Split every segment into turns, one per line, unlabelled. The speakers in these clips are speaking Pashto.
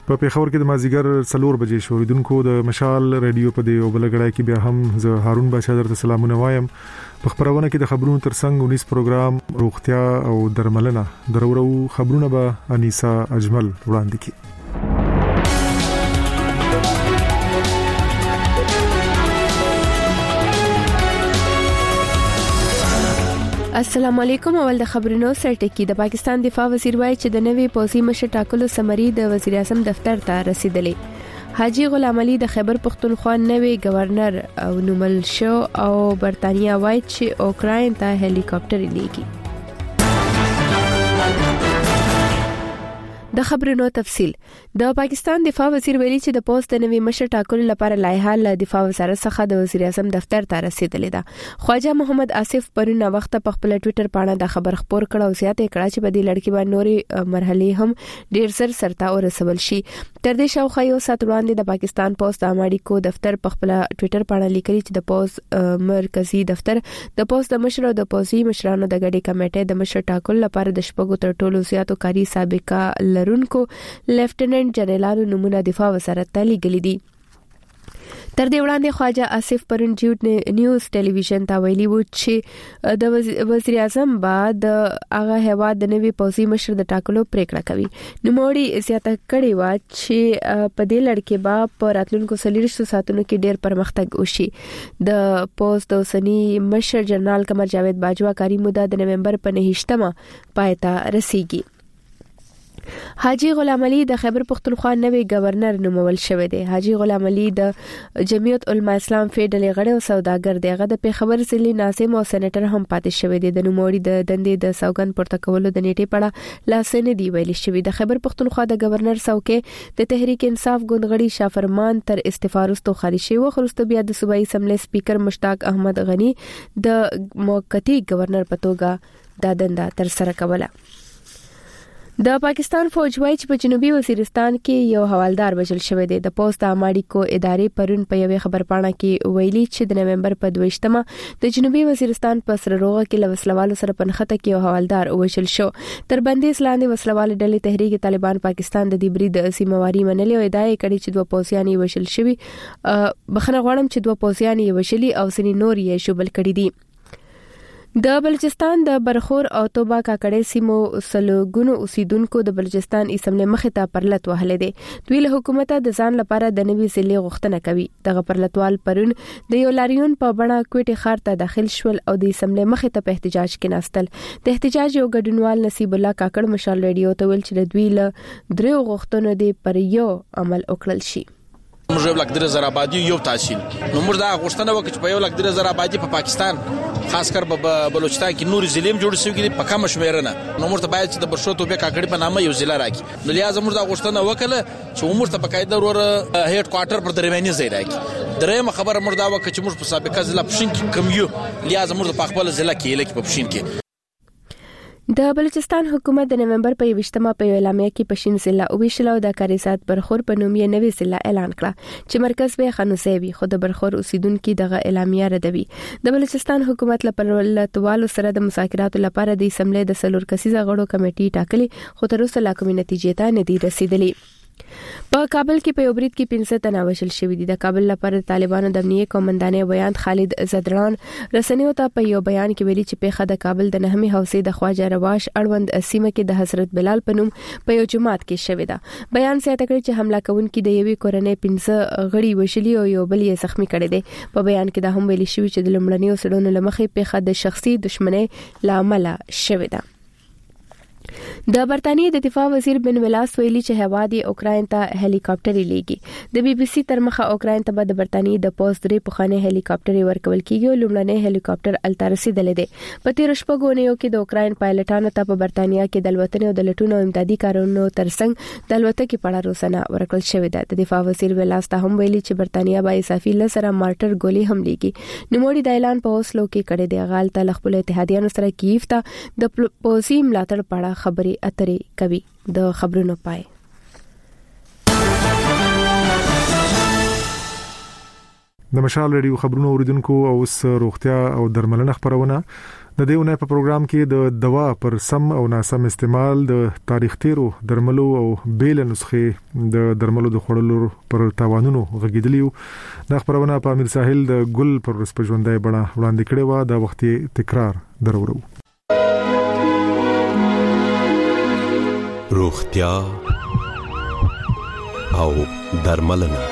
په پیښور کې د مازیګر 4 بجې شوریدونکو د مشال رادیو په دی او بلګړای کې بیا هم زه هارون بادشاہ درته سلامونه وایم. په خبرونه کې د خبرونو ترڅنګ 19 پروګرام روغتیا او درملنه درورو خبرونه به انیسا اجمل وړاندې کړي.
السلام علیکم. اول د خبرونو سرټکی. د پاکستان دفاع وزیر وایي چې د نوې پوځي مشر ټاکلو سمري د وزیر اعظم دفتر ته رسیدلې. حاجی غلام علي د خیبر پختونخوا نوې گورنر او نومل شو او برتانیا وایي چې اوکراین ته هلیکاپټر لیږي. د خبرونو تفصیل. د پاکستان دفاع وزیر ویلي چې د پوسټ د نوې مشر ټاکلو لپاره لایحه له دفاع وزارت څخه د وزیر اعظم دفتر ته رسیدلې ده. خواجه محمد آصف پرون وخت په خپل ټوئیټر باندې د خبر خبر کړه او زیاته کړه چې په دې لړ کې باندې نوري مرحلې هم ډیر زر سرته ورسول شي. تر دې شاوخوا یو سات وړاندې د پاکستان پوسټ امریکو دفتر په خپل ټوئیټر باندې لیکلي چې د پوسټ مرکزی دفتر د پوسټ د مشر او د پوځي مشرانو د غړي کمیټې د مشر ټاکلو لپاره د شپږو تر ټولو زیاتو کاری سابقه لرونکو لیفټیننټ جنرالانو نمونه دفاع وزارت ته لیږلي دي. تر دې وړاندې خواجه آصف پرون جیوډ نیوز ټلویزیون ته ویلي و چې د وزیر اعظم بعد هغه هوا د نوي پوځي مشر د ټاکلو پریکړه کوي. نوموړي زیاته کړې و چې په دې لړ کې به په راتلونکو 40 ساعتونو کې ډېر پرمختګ وشي. د پوسټ د اوسنی مشر جنرال قمر جاوید باجوا کاری موده د نومبر په 9مه پای ته رسیږي. حاجی غلام علي د خیبر پختونخوا نوې گورنر نومول شوی دی. حاجی غلام علي د جمعیت علماء اسلام فیډرل غړی او سوداګر دی. هغه د پیښور ضلع ناظم او سېنیټر هم پاتې شوی دی. د نوموړي د دندې د سوګند پورته کولو د نیټې په اړه لاسنه دی ویل شوی. د خیبر پختونخوا د گورنر څوکۍ د تحریک انصاف ګوندغړي شافرمان تر استعفا وروسته خارج شوی. وروسته بیا د صوبایي اسمبلی سپیکر مشتاق احمد غنی د موقتی گورنر په توګه د دنده تر سره کوله. د پاکستان فوج وايي چې په جنوبي وزیرستان کې یو حوالدار وژل شوی دی. د پوسټ امریکو ادارې پرون په یوې خبرپاڼه کې ویلي چې د نومبر په 22مه د جنوبي وزیرستان په سرروغه کې لوسلوالو سره په نښته کې یو حوالدار وژل شو. تر بندیز لاندې وسلوال ډلې تحریک طالبان پاکستان د دې برید سیمواري منلې او ادعا کړې چې دوه پوځیان یې وژل شوي. بخښنه غواړم چې دوه پوځیان یې وژلي او ځینې نور یې شوبل کړي دي. د بلوچستان د برخور او توبه کاکړې سیمو سلوګونو اوسیدونکو د بلوچستان اسمبلی مخې ته پرلط وهلې دي. دوی له حکومت د ځان لپاره د نوي ضلع غوښتنه کوي. دغه پرلطوال پرون د یو لاریون په بڼه کوټي ښار ته داخل شول او د اسمبلی مخې ته په احتجاج کې ناستل. د احتجاج یو ګډونوال نصیب الله کاکړ مشال رادیو ته ویل چې دوی له درو غوښتنو دی پر یو عمل وکړل شي.
موږ یو لک 3000 آبادی یو تحصیل نو موږ دا غوښتنه وکړه چې په یو لک 3000 آبادی په پاکستان خاص کر په بلوچستان کې نور ضلع جوړ شوی دي په کم شمیر نه. نو موږ ته باید چې د برشو توبه کاکړي په نامه یو ضلع راکړي. نو لیا زموږ دا غوښتنه وکړه چې موږ ته په قاعده ور هډ کوارټر پر درمیاني ځای راکړي. درېمه خبره موږ دا وکړه چې موږ په سابقه ضلع پښین کې کم یو لیا زموږ په خپل ضلع کې لکه په پښین کې.
د بلوچستان حکومت د نومبر په 20مه په اعلامیه کې پښین ضلع او ویشلو د کاریزات برخور په نوم یې نوې ضلع اعلان کړه چې مرکز به خنوسي وي. خو د برخور اوسیدونکو دغه اعلامیه ردوي. د بلوچستان حکومت لپاره توالو سره د مذاکراتو لپاره د اسمبلی د سلور کسیزه غړو کمیټې ټاکلي خو تر اوسه لا کومې نتیجې ته نه دي رسیدلې. په کابل کې په یو برید کې 15 تنه وژل شوي دي. د کابل لپاره طالبانو د امنیه قومندانې بیان خالد زدران رسنیو ته په یو بیان کې ویلي چې پیښه د کابل د 9مې حوزې د خواجه رواش اړوند سیمه کې د حضرت بلال په نوم په یو جماعت کې شوې ده. بیان زیاته کړی چې حمله کوونکي د یوې کورنۍ 15 غړي وژلي او یو بل یې زخمی کړي دي. په بیان کې دا هم ویلي شوی چې د لومړنیو سړونو لمخې پیښه د شخصي دښمنۍ لامل شوې ده. د برتانیې د دفاع وزیر بن ولاس ویلي چې هوادي اوکراین ته هلیکاپټر لیږي. د بي بي سي تر مخه اوکراین ته د برتانیې د پوسټ درې پخوانی هلیکاپټر ورکول کیږي. لومړنی هلیکاپټر التارسي دلې په 13 شپږونیو کې د اوکراین پایلټانو ته په برتانیا کې د الوتنې او د لټونو امدادي کارونو ترڅنګ د الوتکې په اړه روزنه ورکړل شوې ده. د دفاع وزیر ولاس ته هم ویلي چې برتانیا به اضافي لسره مارټر ګولې هم لیږي. نوموړي د اعلان په اوسلو کې کړی دی. غال ته خپل اتحادیانو سره کیف ته د پوځي ملاتړ په اړه خبري اترې کوي. د خبرونو پای.
د مشال ریډیو خبرونو اوریدونکو او روغتیا او درملنه خبرونه د دېونه په پروګرام کې د دوا پر سم او ناسم استعمال د تاریخ تیرو درملو او بیل نسخې د درملو د خړلو پر تاوانونو غږیدلیو د خبرونه په امیر ساحل د ګل پر سپژوندای بڼه وړاندې کړي و د وختي تکرار درورو
روغتیا او درملنه.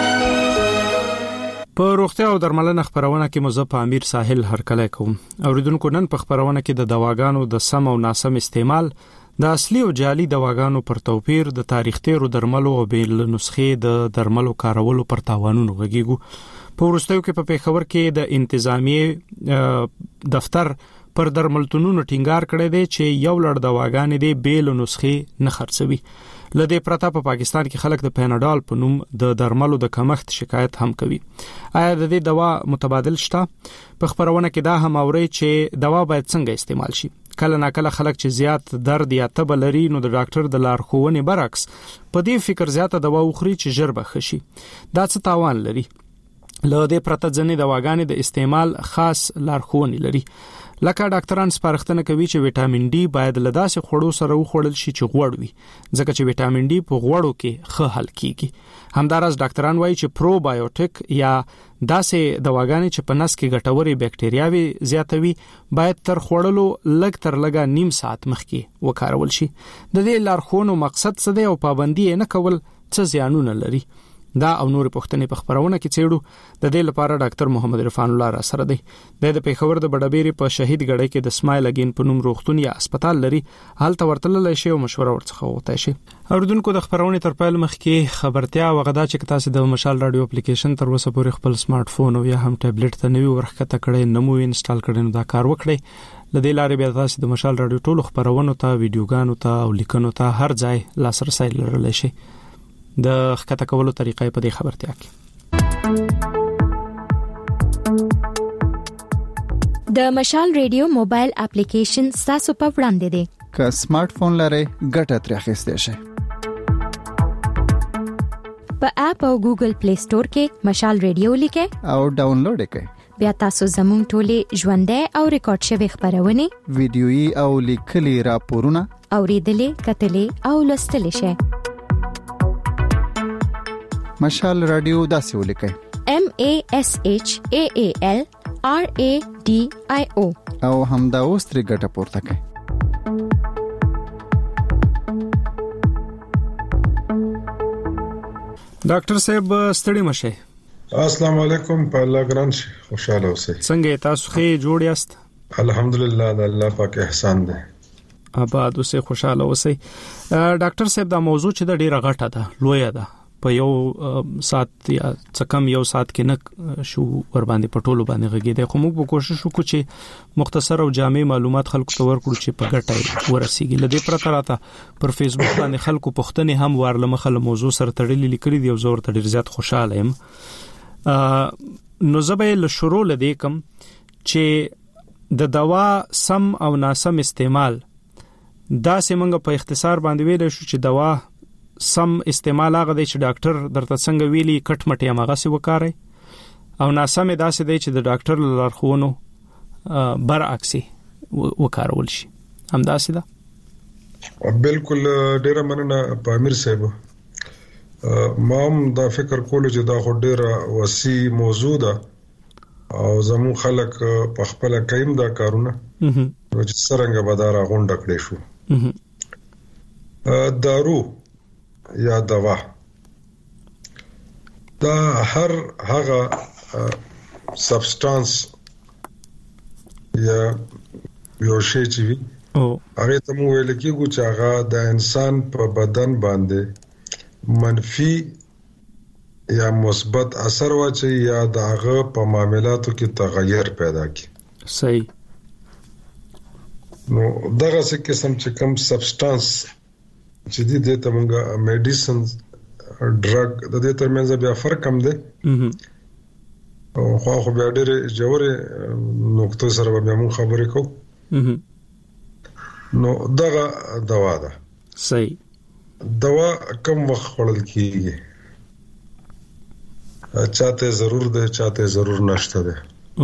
په روغتیا او درملنه خبرونه کې مزه په امیر ساحل هرکلی کوم. اوریدونکو نن په خبرونه کې د دواګانو د سم او ناسم استعمال، د اصلي او جعلي دواګانو پر توپیر، د تاریخ تیرو درملو او بیل نسخې د درملو کارولو پر تاوانونو غږیږو. په وروستیو کې په پیښور کې د انتظامیه دفتر پر درملتونونو ټینګار کړی دی چې یو لړ دواګانې د بیل نسخې نه خرڅوي. لدې پرته په پاکستان کې خلک د پیناډال په نوم د درملو د کمښت شکایت هم کوي. آیا د دې دوا متبادل شته؟ په خبرونه کې دا هم اوري چې دوا باید څنګه استعمال شي. کله ناکله خلک چې زیات درد یا تب لري نو د ډاکټر د لارښوونې برعکس په دې فکر زیاته دوا وخوري چې ژر به ښه شي. دا څه تاوان لري؟ لدې پرته ځنې دواګانې د استعمال خاص لارښوونې لري. لکه ډاکټران سپارښتنه کوي چې وټامین ډي باید له داسې خوړو سره وخوړل شي چې غوړ وي، ځکه چې وټامین ډي په غوړو کې ښه حل کیږي. همدارس ډاکټران وایي چې پروبایوټیک یا داسې دواګانې چې په نس کې ګټورې بکټریاوي زیاتوي باید تر خوړلو لږ تر لږه نیم ساعت مخکې وکارول شي. د دې لارښوونو مقصد څه دی او پابندي نه کول څه زیانونه لري؟ دا او نور پوښتنې په خبرونه کې چېړو. د دې لپاره ډاکټر محمد عرفان الله را سره دی. د پیښور د بډابېری په شهید ګړی کې د سمایل اگین په نوم روغتون یا هسپتال لري. هلته ورتللی شي او مشوره ورڅخه وغوښتای شي. اوریدونکو د خبرونه تر پیل مخکې خبرتیا وغدا چې تاسو د مشال رادیو اپلیکیشن تر اوسه پورې خپل سمارټ فون او یا هم ټابلیټ ته نوی ورخته کړئ، نمو انسټال کړئ، نو دا کار وکړئ. لدې لارې بیا تاسو د مشال رادیو ټولو خبرونو ته، ویډیوګانو ته او لیکنو ته هر ځای لاسرسي لرلی شي. د ښکته کولو طریقې په دې خبرتیا کې
د مشال ریډیو موبایل اپلیکیشن تاسو په وړاندې دی.
که سمارټ فون لرئ ګټه ترې اخیستئ شئ.
په اپ او ګوګل پلی سٹور کې مشال ریډیو لیکئ
او ډاونلوډ کړئ.
بیا تاسو زموږ ټولې ژوندۍ او ریکارډ شوی خبرونه،
ویډیويي او لیکلي راپورونه
اوریدلې، کتلې او لوستلې شئ.
مشال رادیو داسې ولیکئ:
MASHAAL RADIO
او همدا اوس ترې ګټه پورته کړئ.
ډاکټر صاحب ستړي مشه.
السلام علیکم. په الله ګران شي، خوشاله اوسئ.
څنګه تاسو ښه جوړ یاست؟
الحمدلله، د الله پاک احسان دی.
آباد اوسئ، خوشاله اوسئ. ډاکټر صاحب دا موضوع چې د ډیره غټه ده، لویه ده، په یو ساعت یا څه کم یو ساعت کې نه شو ور باندې پټولو باندې غږیدای، خو موږ به کوشش وکړو چې مختصر او جامع معلومات خلکو ته ورکړو چې په ګټه ورسیږي. لدې پرته راته پر فیسبوک باندې خلکو پوښتنې هم ورلمخه موضوع سره تړلې لیکلي دي او زه ورته ډیر زیات خوشاله یم. نو زه به له شروع لدې کوم چې د دوا سم او ناسم استعمال دا سیمنګ په اختصار باندې ویل شو چې دوا سم استعمال هغه دی چې ډاکټر درته څنګه ویلي کټ مټ یې مغه سي وکاري، او ناسم داسې دی چې د ډاکټر لارښوونو برعکس وکارول شي. هم داسې ده؟
بالکل. ډیره مننه په امیر صاحب. ما هم دا فکر کولو چې دا خو ډیره وسیع موضوع ده او زمون خلک په خپل کایم دا کارونه چې څنګه به دا راغونډه کړي شو. دارو یا دوا دا هر هغه سبستانس یا یو شی چې وي هغه ته مو ویل کېږي چې هغه د انسان په بدن باندې منفي یا مثبت اثر واچي یا دغه په معاملاتو کې تغیر پیدا کړي.
صحیح.
نو دغه څه قسم چې کوم سبستانس چې دې ته موږ میډیسن ډرګ د دې ترمنځ بیا فرق هم دی او خو بیا ډېرې ژورې نقطې سره به موږ خبرې کوو. نو دغه دوا ده.
صحیح.
دوا کم وخت خوړل کیږي؟ چاته ضرور ده چاته ضرور نشته ده.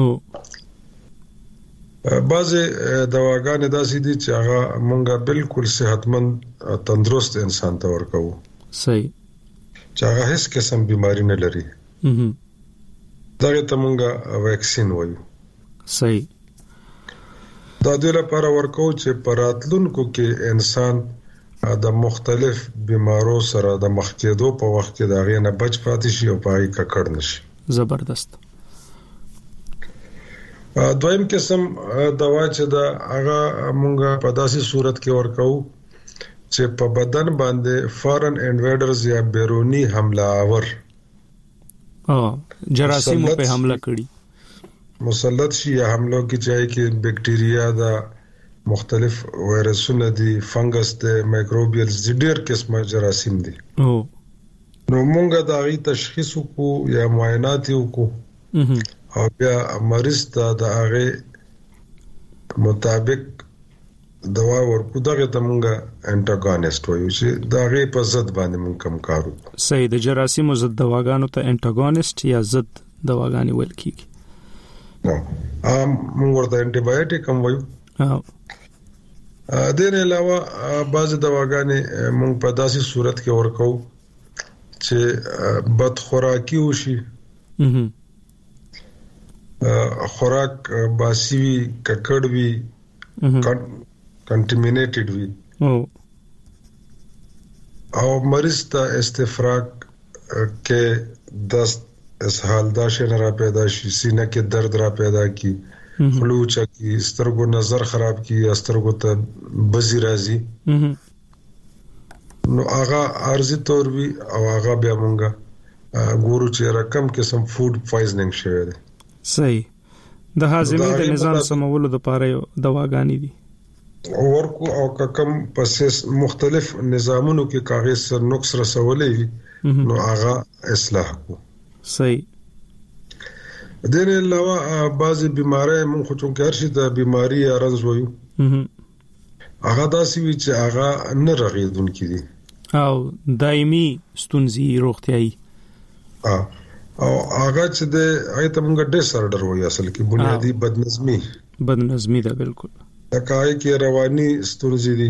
بعضې دواګانې داسې دي چې هغه مونږه بالکل صحتمند تندرست انسان ته ورکوو.
صحیح.
چې هغه هیڅ قسم بیماری نه لري. دغه ته مونږه ویکسین وایو.
صحیح.
دا د لپاره ورکوو چې په راتلونکو کې انسان د مختلف بیمارو سره د مخ کېدو په وخت کې د هغې نه بچ پاتې شي او په هغې ککړ نه شي.
زبردست.
دویم قسم دوا چې دا هغه مونږه په داسې صورت کې ورکوو چې په بدن باندې فارن انویډرز یا بیرونی حمله آور
جراثیمو په حمله کړي
مسلط شي یا حملو کې چاہے کې بیکټیریا دا مختلف وایرسونه دي فنګس دي مایکروبیلز دي ډېر قسمه جراثیم دي. نو مونږه دا غي تشخیص کو یا معاینات وکړو او بیا مریض ته د هغه مطابق دوا ورکو. دغه ته مونږه انټاګونیست وایو چې دا غي په ضد باندې مونږ کم کارو.
صحیح. د جراثیمو ضد دواګانو ته انټاګونیست یا ضد دواګانې ویل کیږي.
مونږ ورته انټي بایوټیک هم وایو. د دې علاوه بعض دواګانې مونږ په داسې صورت کې ورکو چې بد خوراکي وشي. خوراک باسی وي ککړ وي کنټامینیټډ وي او مریض ته استفراغ کې دست اسهال دا شنه را پیدا شي سینه کې درد را پیدا کی خلوچ کی سترګو نظر خراب کی سترګو ته بزی راځي نو هغه عارضی تور وی او هغه بیا مونږه ګورو چې رقم قسم فود پویزنینګ شوی دی.
صحیح. د هاضمې د نظام سمولو لپاره دواګانې دي
ورکو او کم پس مختلف نظامونو کې کاغذ سر نقص رسولې نو هغه اصلاح کو.
صحیح.
دین علاوه بعضی بیماری مونږ خو چې هر شي د بیماری ارز وایو هغه داسې وي چې هغه نه رغیدونکې دي
او دایمي ستونزې روغتیایي
او هغه چې د هغه ته مونږ ډیس آرډر وایي اصل کې بنیادی بدنظمي
ده. بالکل.
تکای کې رواني ستونزې دي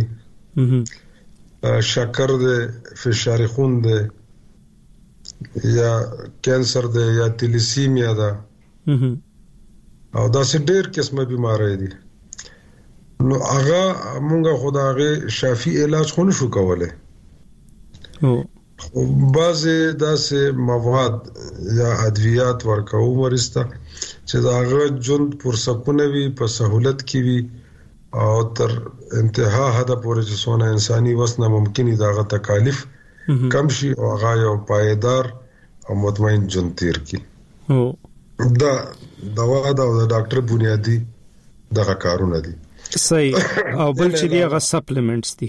شکر ده فشار خون ده یا کینسر ده یا تلیسیمیا ده او دا څه ډېر قسمه بیماری دي. نو هغه مونږه خدای شافي علاج خو نشو کولای. بعضې داسې مواد یا ادویات ورکوو مریض ته چې د هغه ژوند پرسکونه وي په سهولت کې وي او تر انتها حده پورې چې څونه انساني وس نه ممکن دي دغه تکالیف کم شي او هغه یو پایدار او مطمئن ژوند تیر کړي. دا دوا دا د ډاکټر بنیادی دغه کارونه دي.
صحیح. او بل چې دی هغه سپلیمنټس دي.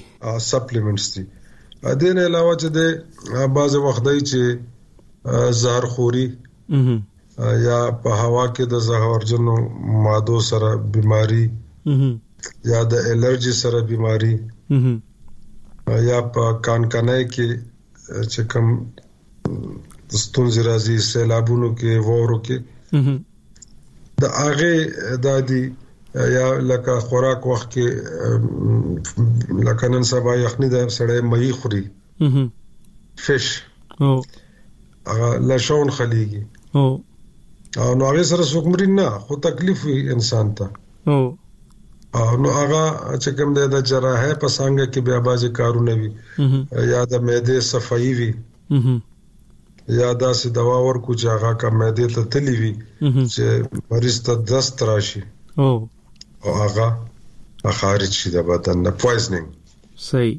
د دې علاوه چې د بعض وخت دی چې زهرخوري یا په هوا کې د زهرجنو مادو سره بیماری یا د الرجی سره بیماری یا په کانکنای کې چې کوم ستونزې راځي سیلابونو کې وورو کې د هغه د دې یا لکه خوراک وخت کې لکه نن سبا یخني د سړی مې خوري فش هغه لشون خلیږي او نو هغه سره څومره نه خو تکلیف وي انسان ته او نو هغه چې کوم د جراحه په څنګه کې بیا بازي کارونه وي یا د معده صفائی وي یا داسې دوا ورکو چې هغه کا معده ته تلی وي چې مریض ته دست راشي او هغه خارج شي د بدن نه پویزنینګ.
صحیح.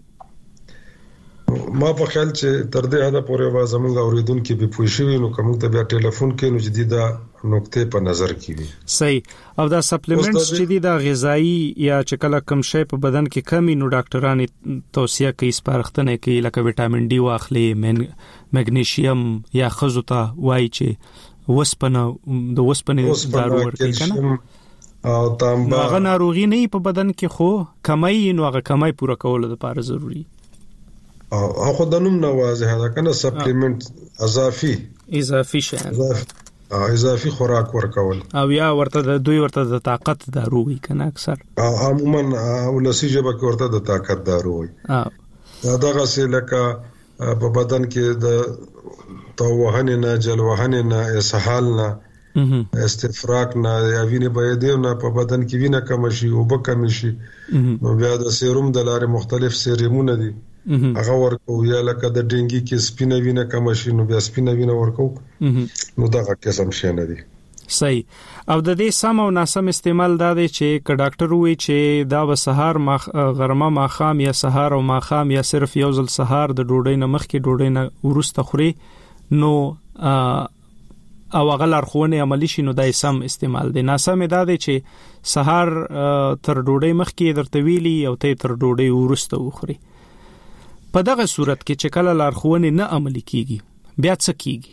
ما په خیال چې تر دې حده پورې واز موږ اوریدونکو به پوه شي نو کوم ته بیا ټلیفون کې نو جديده نقطې په نظر کې وي.
صحیح. او دا سپلیمنټس چې دي دا غذایی یا چې کله کم شی په بدن کې کمی نو ډاکټرانو توصیه کوي سپارښتنه کوي لکه وټامین ډي واخلي مګنیشیم یا خزوته وای چې وسپنه د وسپنې دارو ورکړي کنه
او تانبا
هغه ناروغي نه په بدن کې خو کمای نو هغه کمای پوره کول لپاره ضروری
او خو د نوم نه واضح ده کنه سپلیمنت اضافي
اضافي شي
اضافي خوراک ورکول
او یا ورته د طاقت دارو وي کنه اکثر
عموما ولسی جبه کې ورته د طاقت دارو وي دغه څه لکه په بدن کې د توهن نه جلوهن نه اسهال نه استفراغ نه یا وینې بهیدو نه په بدن کې وینه کم شي او به کم شي نو بیا د سیروم د لارې مختلف سیرومونه دي هغه ورکو یا لکه د ډینګي کې سپینه وینه کم شي نو بیا سپینه وینه ورکو نو دغه قسم شي نه دي
صحیح او د دې سم او ناسم استعمال دا دی چې ک ډاکټر وی چې دا به سحر غرمه ماخام یا سحر او ماخام یا صرف یو ځل سحر د ډوډۍ نه مخکې ډوډۍ نه ورسته خوري نو او غلار خونه عملی شي نو دای سم استعمال دی ناسم دا دی چې سحر تر ډوډۍ مخکې درته ویلي او ته تر ډوډۍ ورسته وخوري په دغه صورت کې چې کله لار خونه نه عملی کیږي بیا څه کیږي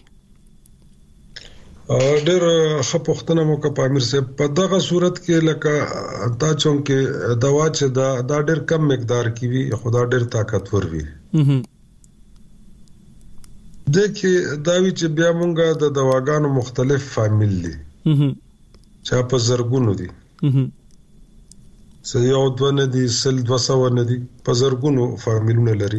ډېر خپختنه مو کا پامیر سے په دغه صورت کې لکه تا چون کې دوا چې دا ډېر کم مقدار کې وي خدا ډېر طاقتور وي دغه داوی چې بیا مونږه د دواګانو مختلف فامیل دي چې په زرګونو دي سيو دوه نه دي سل 200 نه دي په زرګونو فامیلونه لري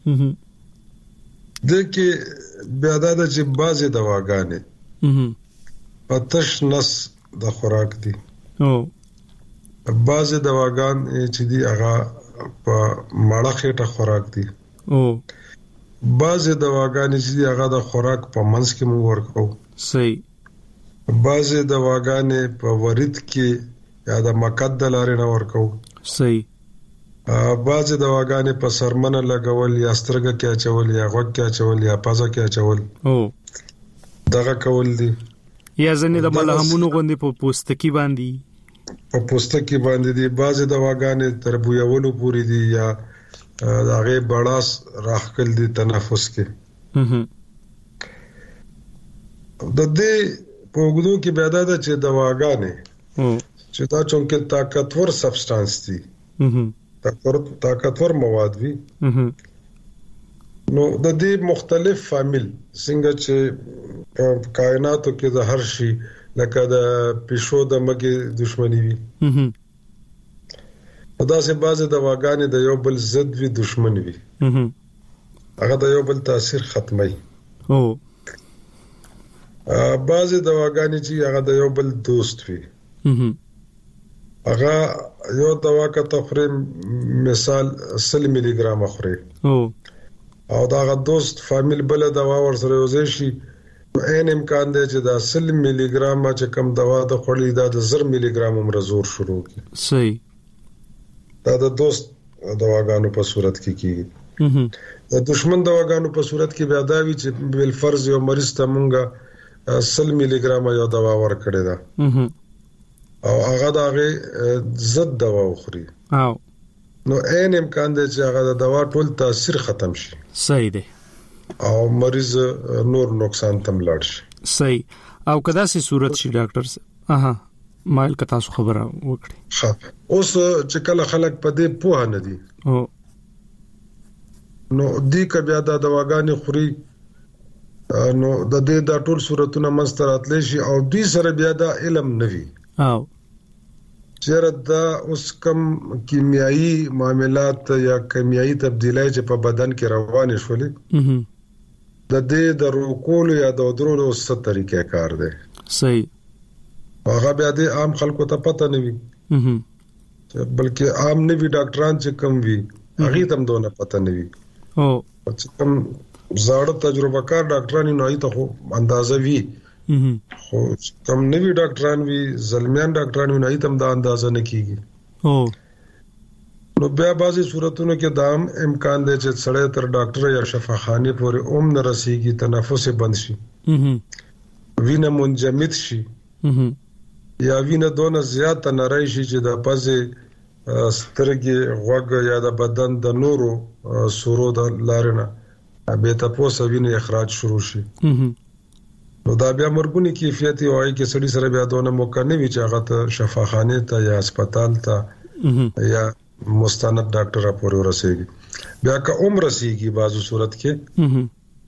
دغه بیا دا چې بعضي دواګانې پتش نس د خوراک دي بعضي دواګان چې دي هغه په ماړه خېټه خوراک دي بعضي دواګانې چې دي هغه د خوراک په منځ کې موږ ورکو
صحیح
بعضي دواګانې په ورید کې یا د مقد لارې نه ورکو
صحیح
بعضي دواګانې په سرمنه لګول یا سترګه کې اچول یا غوږ کې اچول یا پازه کې اچول دغه کول دي
یا ځنې د ملهمونو غوندې په پوستکی باندې
دي بعضي دواګانې تر بویولو پوری دي یا هغه بڑاس راخکل دي تنفس کې د دې په وګړو کې پیدا ده چې دواګانې چې دا چونکه طاقتور سبستانس دي طاقتور مواد وي نو د دې مختلف فامیل څنګه چې کائناتو کې د هر شي لکه د پښو د مګي دښمنی وي دا سه بعضه دواګانې د یو بل ضد وي دښمن وي هغه د یو بل تاثیر ختمي بعضه دواګانې چې هغه د یو بل دوست وي هغه یو دوا کا تخریم مثال 100 ملي ګرام اخري او دا غ دوست فامیل بل دوا ورسره وزي شي ان امکان دی چې دا 100 ملي ګرام چې کم دوا د خړلې دا د 0 ملي ګرام عمر زور شروع کی
صحیح
دا د دوست دواګانو په صورت کې کیږي د دشمن دواګانو په صورت کې بیا دا وی چې بل فرض یو مریض ته مونږه 100 ملي ګرام یو دوا ورکړی دا او هغه دغه ضد دوا وخوري نو ان امکان دی چې هغه د دوا ټول تاثیر ختم شي
صحیح دی
او مریض نور نقصان تم لاړ شي
صحیح او کدا سي صورت شي ډاکټر مایل کتا سو خبره وکړي
اوس چې کله خلک په دې پوه نه دي نو دې کبه دا دواګانې خوري نو د دې د ټول صورتونه مستراتلی شي او دوی سره بیا دا علم نوي چیرې دا اوس کم کیمیاوي معاملات یا کیمیاوي تبدیلای چې په بدن کې روان شولې د دې د روکول یا د درولو ست طریقې کار دی
صحیح
هغه بیا د عام خلکو ته پته نه وي بلکې عام نه وي ډاکټران چې کم وي هغه تم دونه پته نه وي چې کم زاړه تجربه کار ډاکټران نه ایته خو اندازه وي خو کم نه وي ډاکټران وي زلمیان ډاکټران نه ایته دا اندازه نه کیږي نو بیا بعضی صورتونو کې دا امکان دی چې سړی تر ډاکټر یا شفاخانه پورې نه رسیږي تنفس بند شي وینه منجمد شي یا وینه دونه زیات نری شي چې د پزې سترګې غوږ یا د بدن د نورو سورو د لارنه به تاسو وینه اخراج شروع شي نو دا بیا مرګونی کیفیت وایي چې سړی سره بیا دونه موقع نه وي چې هغه ته شفاخانه ته یا هسپتال ته یا مستند ډاکټر پورې ورسېږي بیا که عمر رسیږي بازو صورت کې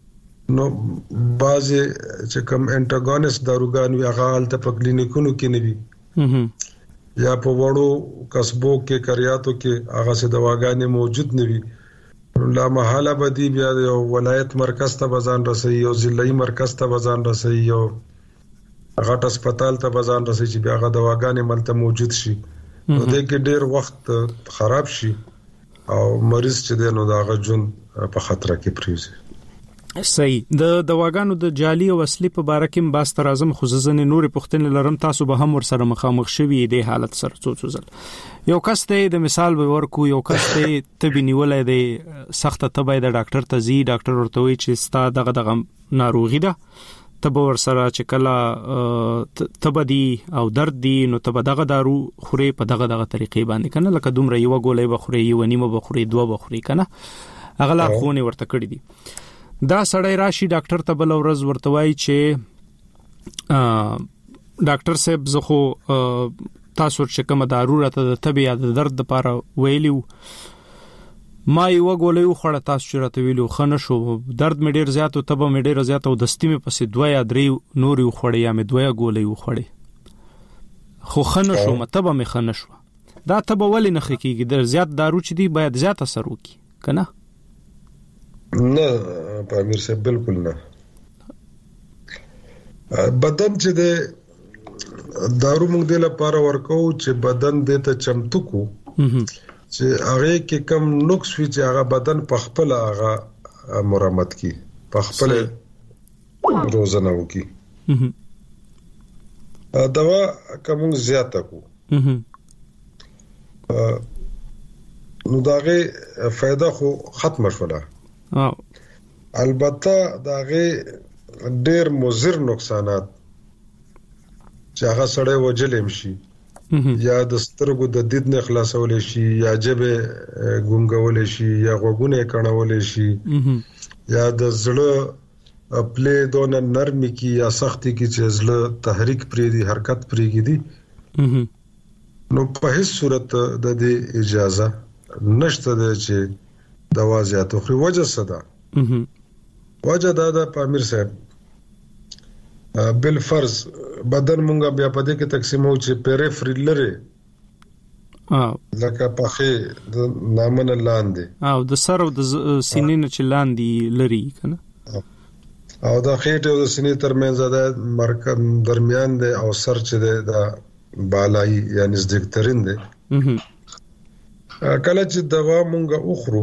نو بعضی چې کوم انټاګونست داروګان وی هغه حالت په کلینیکونو کې نه وي یا په وړو قصبو کې کریاتو کې هغه څه دواګانې موجود نه وي لا محاله بدی بیا د ولایت مرکز ته بزان رسي او ضلعي مرکز ته بزان رسي او غټ هسپتال ته بزان رسي چې بیا هغه دواګانې ملته موجود شي نو د کې ډیر وخت خراب شي او مریض چې دی نو دا غجون په خطر کې پریوزي
صحیح د دواګانو د جعلي او اصلي په باره کې باس تر اعظم خصوصا نور پښتنې لرم تاسو به هم ور سره مخامخ شوي د حالت سره څوڅل یو کس ته د مثال به ورکو یو کس ته تبي نیولې د سخت تبه د ډاکټر ته زی ډاکټر ورته وی چې ستا دغه ناروغي ده تبه ور سره چې کله تبه دی او درد دی نو تبه دغه دارو خوري په دغه طریقې باندې کنه لکه دومره یو ګولې به خوري یو نیمه به خوري دوه به خوري کنه اغلا خونه ورته کړی دي دا سړی راشي ډاکټر ته بل ورځ ورته وایي چې ډاکټر صاحب زه خو تاسو چې کوم دارو راته د تبه یا د درد لپاره ویلیو ما یو غولې خوړه تاسو چې راته ویلو خنه شو درد مې ډیر زیات او تبه مې ډیر زیات او دستي مې پسې دوه یا درې نور یو خوړې یا مې دوه غولې خوړې خو خنه شو متبه مې خنه شو دا تبه ولې نه خکېږي د زیات دارو چې دی باید زیات اثر وکړي کنه
نه په امیر صاحب بالکل نه بدن چې د دارو موږ د لپاره ورکو چې بدن د ته چمتو کو چې هغه کې کم نقص وي چې هغه بدن په خپل هغه مرمت کی په خپل روزانه وکي دوا کوم زیاته کو نو داغه فائدہ خو ختم شوله البته داغه ډیر مضر نقصانات چې هغه سړی وجلم شي یا د سترګو د دید نه خلاصول شي یا جبه ګونګول شي یا غوګونه کڼول شي یا د زړه پلې دونه نرمي کی یا سختي کی چې زړه تحریک پرې دي حرکت پرې دي نو په هیڅ صورت د دې اجازه نشته ده چې دوا زیاتو خو وجه صدا وجه دا د پامیر صاحب بل فرض بدن مونږه بیا په دې کې تقسیمو چې پیریفری لري لکه پخې د نامن لاندې او
د سر او د سینې نه چې لاندې لري کنه
او د خېټه او د سینې ترمنځ د مرکز درمیان دی او سر چې د بالای یا نزدیکترین دی کله چې دوا مونږه اخرو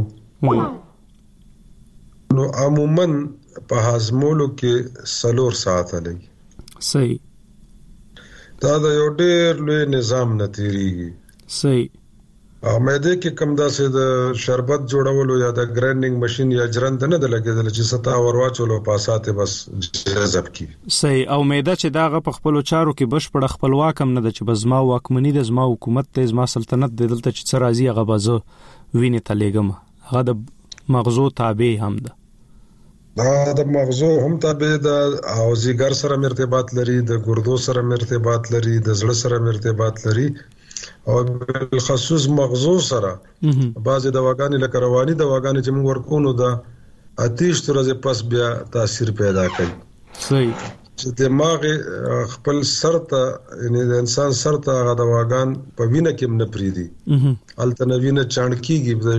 نو عموما په هضمولو کې 4 ساعت لګي
صحیح
دا د یو ډېر لوی نظام نتیریږي
صحیح
او مېده کې کم داسې د شربت جوړولو یا د ګرینډینګ ماشين یا جرند نه د لګیدل چې ستا ورواچولو پاساته بس جذب کی
صحیح او مېده چې داغه په خپل چارو کې بشپړ خپلواک هم نه د چې بزما واکمنی د زما حکومت ته زما سلطنت د دلته چې سرازي هغه بازو ویني تلګم هغه د مغزو تابع هم ده
د مغزو هم تابع ده او زیګر سره ارتباط لري د ګردو سره ارتباط لري د زړه سره ارتباط لري او بالخصوص مغزو سره بعضی دواګانې لکه رواني دواګانې چې موږ ورکوونو د آتش ترځه پس بیا تاثیر پیدا کوي
صحیح
چې دماغ خپل سر ته یعنی د انسان سر ته هغه دواګان په وینه کې نه پریدي التنوینه چانکیږي د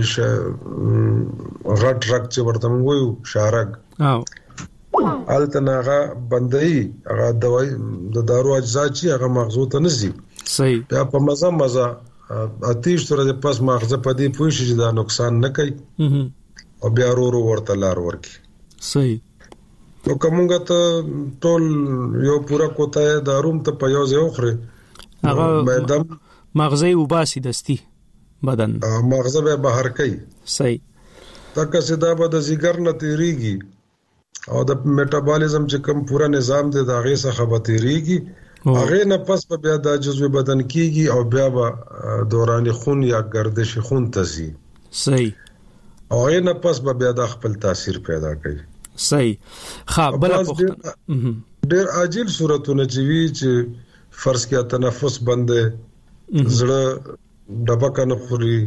غټ رک چې ورته موږ وایو شارګ التناغه بندي هغه دواي د دارو اجزا چې هغه مغزو ته نزي
صحیح
بیا په مزه آتش ترځه پس مغزه په دې پوه شي چې دا نقصان نه کوي او بیا ورو ورته لار ورکي
صحیح
نو کومه ته ټول یو پورا کوته داروم ته په یو ځای خوري
هغه مغزي وباسي دستي بدن
مغزه به بهر کوي
صحیح
تک سدا به د زیګر نه تیریږي او د میټابولیزم چې کوم پورا نظام دی دا غي څخه به تیریږي هغه نه پس په بیا د جزوی بدن کیږي او بیا به دوران خون یا گردش خون تزي
صحیح
او هغه نه پس به بیا د خپل تاثیر پیدا کوي
صحیح خا بل
ډېر عاجل صورتونه چې وی چې فرض کیا تنفس بندې زړه ډبکه نه خوري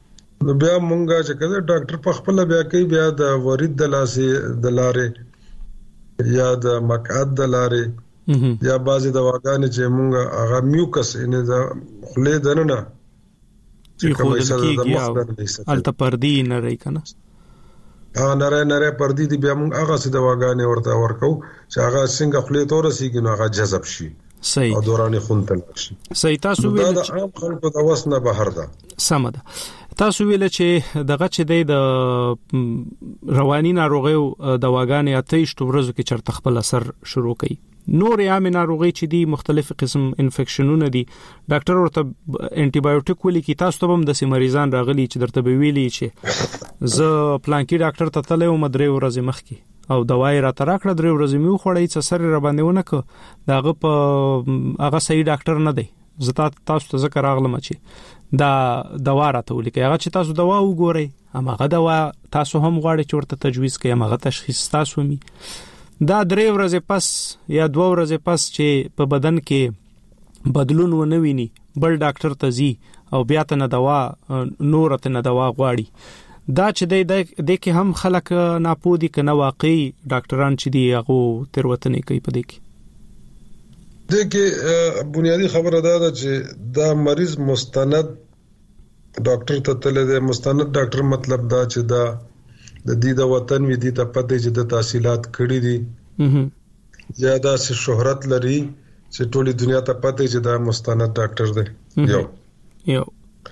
نو بیا مونږه چې کله ډاکټر په خپل بیا کوي بیا د ورید د لاسې د لارې یا د مقعد د لارې یا بعضې دواګانې چې مونږ هغه میوکس یعنې د خولې دننه
چې کومه حصه د مخ دننه هلته پردي نری که نه
نری پردي دي بیا مونږ هغسې دواګانې ورته ورکو چې هغه څنګه خولې ته ورسېږي نو هغه جذب شي
صحیح
او دوران خون ته لاړ شي.
صحیح. تاسو ویل
دا د عام خلکو د وس نه بهر ده.
سمه ده. تاسو ویل چې دغه چې د رواني ناروغیو دواګانې 28 ورځو کې چرته خپل اثر شروع کوي. نور عام ناروغي چې دي مختلف قسم انفیکشنونه دي ډاکټر ورته انټي بایوټیک ولیکي. تاسو ته هم د مریضان راغلي چې درته به ویلي چې زه پلانکی ډاکټر ته تللی وم 3 ورځې مخکې او دوايي را تراکړه 3 ورځې مې وخوړې چې سر را باندې ونه ک داغه په هغه صحیح ډاکټر نه دی. زه تاسو ته ذکر راغلم چې دا دوا راته ولیکي هغه چې تاسو دوا وګورئ هغه دوا تاسو هم غواړئ چې ورته تجویز کړئ هغه تشخیص تاسو می دا 3 ورځې پس یا 2 ورځې پس چې په بدن کې بدلون ونه ویني بل ډاکټر ته ځي او بیا ته نه دوا نور ته نه دوا غواړي. دا چې د کې هم خلک ناپودي کنه واقعي ډاکټران چې دی هغه تیروتنې کوي په دې کې.
د کې بنیادی خبره ده چې دا مریض مستند ډاکټر ته تللی دی. مستند ډاکټر مطلب دا چې دا د دې د وطن وی دي ته پته چې د تحصیلات کړي دي یا دا سه شهرت لري چې ټولي دنیا ته پته چې دا مستند ډاکټر دی. یو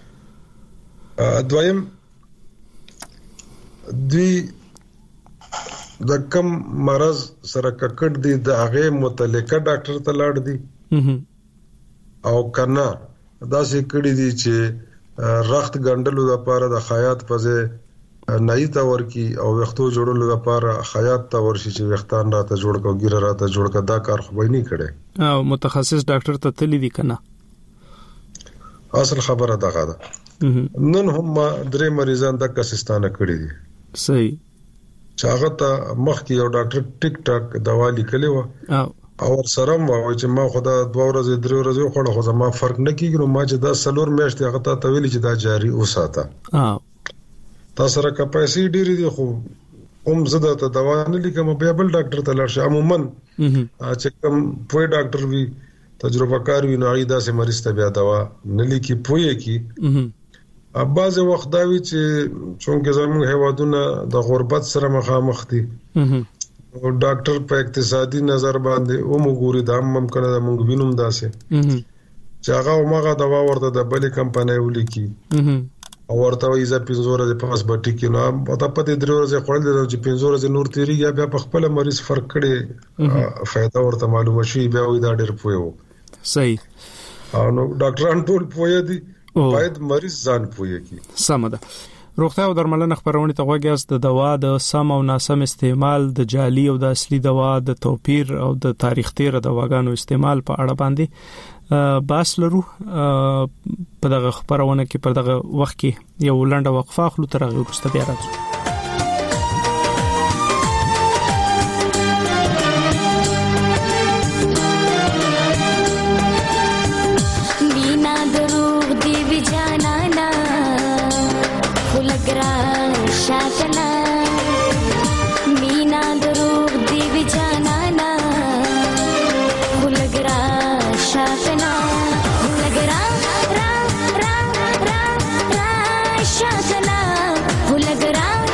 دویم دوی د کم مرض سره ککړ دي د هغه متعلقه ډاکټر ته لاړ دي او کنه دا سې کړي دي چې رخت ګندلو لپاره د خیاط پځه نئی تا ورکی او وختو جوړولو لپاره خیاط تا ورشي چې وختان راته جوړ کو ګیره راته جوړ کا دا کار خو نه کړي
او متخصص ډاکټر ته تللی دي کنه.
اصل خبره دا غاده نن هم 3 مریضان د کسستانه کړي دي.
صحیح.
چاغه ته مخکې یو ډاکټر ټیک ټاک دوا لیکلی و او سره ما چې ما خدا 2 ورځې 3 ورځې خوړه خو ما فرق نه کیږي نو ما چې دا سلور میاشتې هغه ته تویل چې دا جاری اوساته. تاسو را کپاسي ډیری دي خو زده ته دوا نه لیکم بیا بل ډاکټر ته لاړ شم. عموما چې کوم پوی ډاکټر وی تجربه کار وی نو ایدا سه مریض ته بیا دوا نه لیکي پوی کی. بعض وخت دا وی چې څنګه زموږ هیوادونه د غربت سره مخامخ دي او ډاکټر په اقتصادي نظر باندې او موږ دا ممکنه د موږ وینم داسې چې هغه ماغه دوا ورته د بلې کمپنۍ ولیکي او ورته وایي چې 15 ورځې پاس بټی کې نو پته پته 3 ورځې خورل دي چې 15 ورځې نور تیریږي بیا په خپل مریض فرق کړي فائدہ ورته معلومه شي بیا وي دا ډېر پوي وو.
صحیح.
نو ډاکټران ټول پوي دي باید مریض ځان پوي کی.
سم ده. روغتیا او درملنه خبرونه ته غوږیاست. د دوا د سم او ناسم استعمال د جعلي او د اصلي دوا د توپیر او د تاریخ تیر دواګانو استعمال په اړه باندې باس لرو. په دغه خبرونه کې پر دغه وخت کې یو لنډه وقفه اخلو تر هغه وروسته بیا راځو.
Shakana,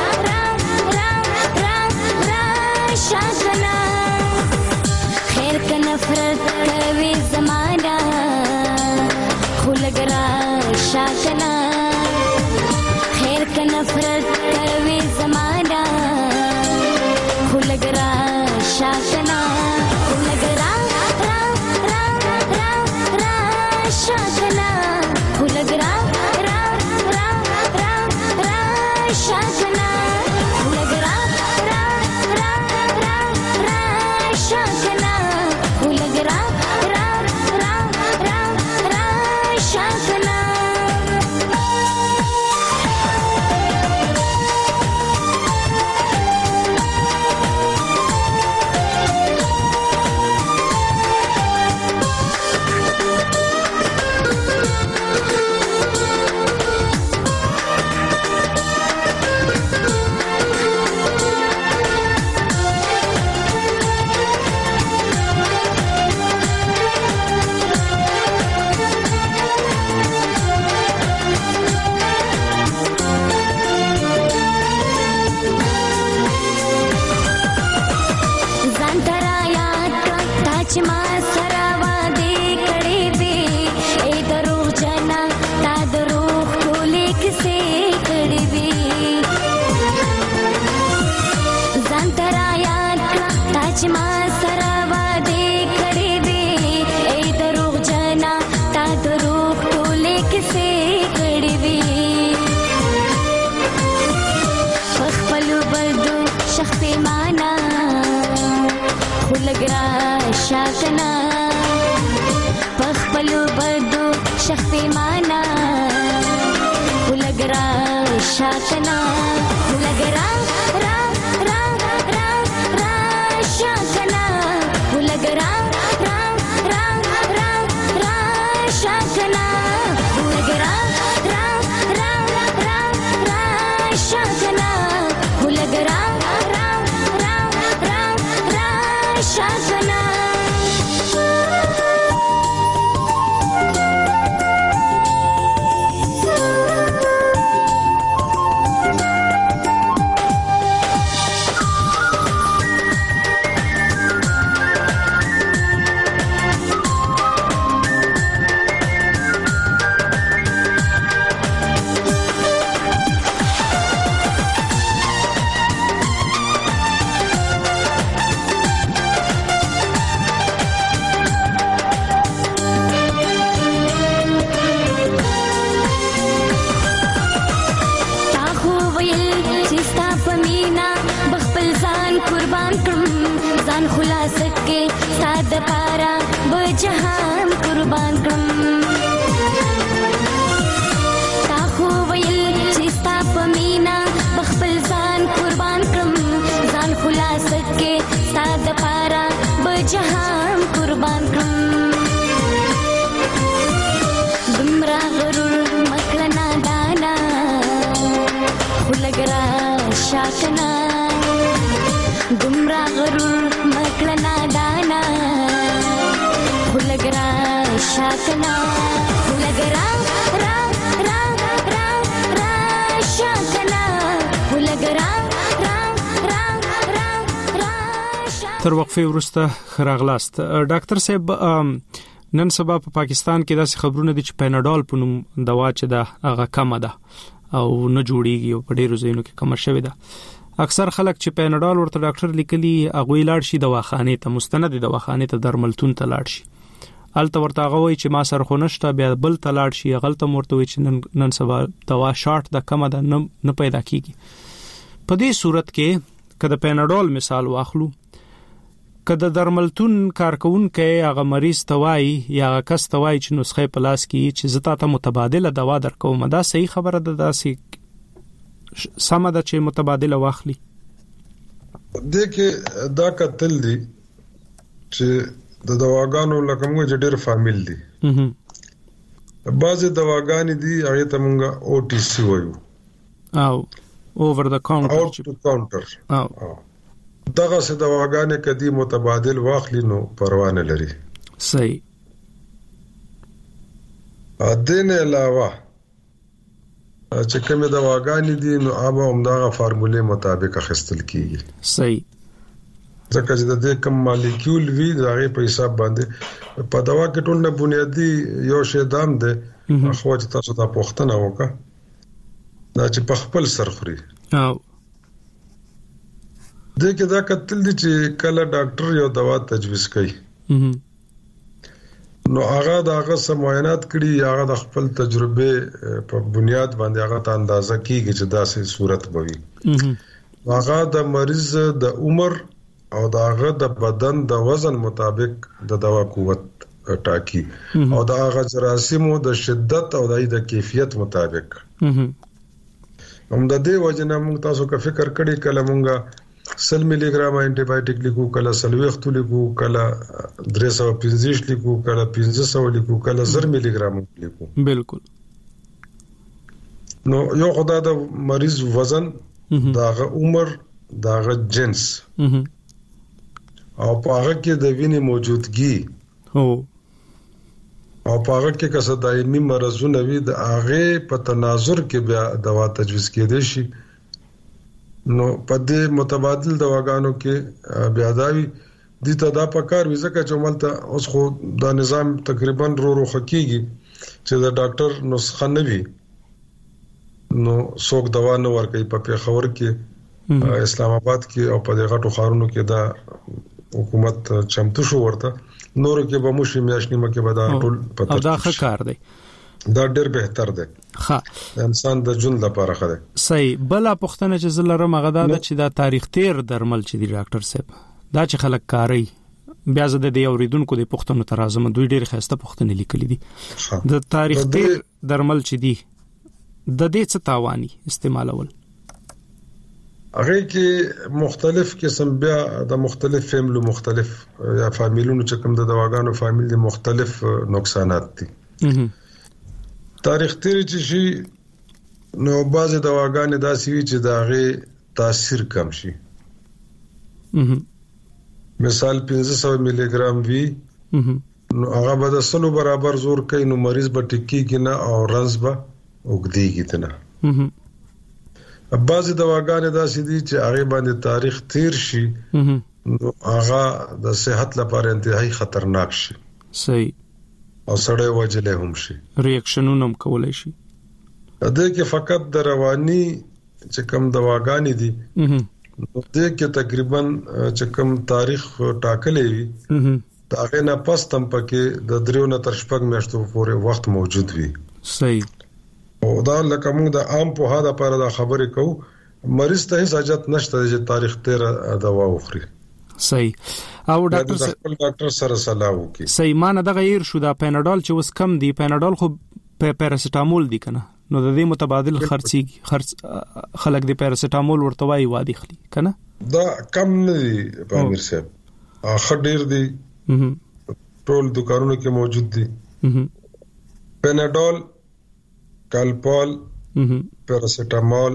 ولګرا شاکنا پخپلو بدو شخ پیمانا ولګرا شاکنا ولګرا را را را را شاکنا ولګرا را را را را شاکنا ولګرا را را را را شاکنا ولګرا را را را را شاکنا पारा बजहान कुर्बान कम ताखो वयल चिस्ता पमीना बखपल जान कुर्बान कम जान खुलासत के साद पारा बजहान कुर्बान कम गुमरा गरुर मकलना दाना खुलगरा शाकना गुमरा गरुर मकलना दाना ولګرا شاکنا ولګرا را را را را شاکنا ولګرا را را را را
تر وقفه وروسته خراغلاست ډاکټر صاحب نن سبا په پاکستان کې داسې خبرونه دي چې پیناډول په نوم دوا چې دا هغه کم ده او نه جوړیږي او په ډیرو ځایونو کې کم شوی ده اکثر خلک چې پیناډول ورته ډاکټر لیکلي هغه لاړ شي دواخانه ته مستند دواخانه ته درملتون ته لاړ شي الته ورته غوي چې ما سره خونشته بیا بل تلاړ شي غلطه مرته وي چې نن سبا دوا شارټ د کم ده نه پیدا کیږي په دې صورت کې کله پیناډول مثال واخلو کله درملتون کارکون کې هغه مریض توای یا کس توای چې نسخه پلاس کی چې زتا ته متبادله دوا درکوم دا صحیح خبره ده داسې سمه ده چې متبادله واخلي
دغه دا کتل دي چې د دواګانو لکه موږ چې ډېر فامیل دي بعضې دواګانې دي هغې ته موږ OTC وایو
او اوور د کاونټر
دغسې دواګانې که دي متبادل واخلي نو پروا نه لري
صحیح
دې نه علاوه چې کومې دواګانې دي نو هغه همدغه فارمولې مطابق اخیستل کېږي
صحیح
ځکه چې د دې کم مالیکول وی د هغه په حساب باندې په دوا کې ټول نه بنیادی یو شی دام ده خو چې تاسو ته پوښتنه وکړه دا چې په خپل سر خوري
او
دغه دا کتل دي چې کله ډاکټر یو دوا تجویز کوي نو هغه دغه سموینات کړي هغه د خپل تجربه په بنیاد باندې هغه ته اندازه کیږي چې داسې صورت بوي هغه د مریض د عمر او داغه د بدن د وزن مطابق د دوا قوت ټاکی او داغه جراثیمو د شدت او د کیفیت مطابق هم د دې وجنه موږ تاسو کا فکر کړی کله موږ 100 ملي ګرام انټي بایوټیک لیکو کله 100 لیکو کله 325 لیکو کله 500 لیکو کله 1000 ملي ګرام لیکو
بالکل
نو یو خدای د مریض وزن داغه عمر داغه جنس او په هغه کې د وینې موجودګي او په هغه کې که څه دایمي مرزونه وي د هغه په تناظر کې بیا دوا تجویز کېدې شي نو په دې متبادل دواګانو کې بیا داوی دي ته دا پکار وي ځکه چې ملته اوس خو دا نظام تقریبا رو خکېږي چې د ډاکټر نسخه نه وي نو څوک دوا نه ورکوي په پیښور کې اسلام آباد کې او په دغه ټو خارونو کې دا حکومت چمتو شو ورته نور کې به مشي میاشنې مکه به دا ټول
پته او دا ښه کار دی
دا ډېر بهتر دی
ها
انسان د ژوند لپاره ښه دی
صحیح بل پښتنه چې زلره مغدا د چې دا تاریخ تیر درمل چې دی ډاکټر صاحب دا چې خلک کاری بیا زه د اوریدونکو د پښتنو تر اعظم دوی ډېر خسته پښتنې لیکلي دي د تاریخ تیر درمل چې دي د دې څه تاواني استعمالول
هغه کې مختلف قسم بیا د مختلف فیملو مختلف یا فامیلونو چې کوم د دواګانو فامیل دي مختلف نقصانات دي تاریخ تیر چې شي نو بعضې دواګانې داسې وي چې د هغې تاثیر کم شي مثال 500 ملي ګرام وي نو هغه به د 100 برابر زور کوي نو مریض به ټیکيږي نه او رنځ به وګديږي نه بعضې دواګانې داسې دي چې هغه باندې تاریخ تیر شي نو هغه د صحت لپاره انتهایی خطرناک شي
صحیح
او سړی وجلې هم شي
ریاکشنونه هم کولای شي
دغه کې فقط د رواني چې کوم دواګانې دي نو دغه کې تقریبا چې کوم تاریخ ټاکلې وي دا هغه نه پس تم پکې د 3 نه تر 6 میاشتو پورې وخت موجود وي
صحیح
او دا لکه موږ د عام په هدا لپاره دا خبرې کوو مریض ته هیڅ حاجت نشته چې تاریخ تیر دوا وخوري
صحیح او
ډاکټر سره صلاح وکړي
صحیح معنی دا غیر شو دا پیناډول چې وس کم دی پیناډول خو پیراسټامول دی کنه نو د دې متبادل خرچ خلک د پیراسټامول ورته وایي وادي خلی کنه
دا کم نه دی په امیر صاحب اخر ډیر دی ټول دکانونو کې موجود دي پیناډول کالپول پیراسټامول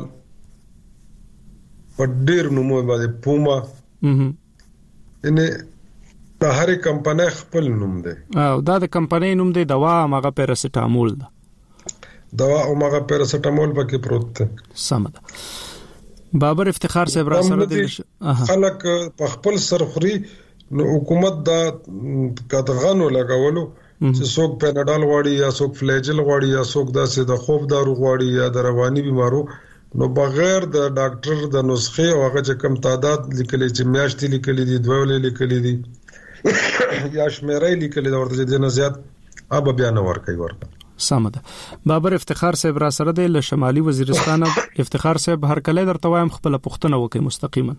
په ډیر نومو باندې پوما ان د هرې کمپنۍ خپل نوم دی
او دا د کمپنۍ نوم دی دوا ماغه پیراسټامول
دوا او ماغه پیراسټامول پکې پروت دی
سم ده بابر افتخار صاحب را سره د
خلک په خپل سرخري نو حکومت دا قدغنو لګولو چې څوک پیناډول غواړي یا څوک فلیجل غواړي یا څوک داسې د خوب دارو غواړي یا د رواني بیمارو نو بغیر د ډاکټر د نسخې او هغه چې کم تعداد لیکلي چې میاشتې لیکلي دي دوه لیکلي دي یا شمیرې لیکلي دا ورته د نه زیات اب بیان ورکوي ورته
سم ده بابر افتخار صاحب را سره د شمالي وزیرستان افتخار صاحب هر کله درته وایم خپل پښتنه وکي مستقیما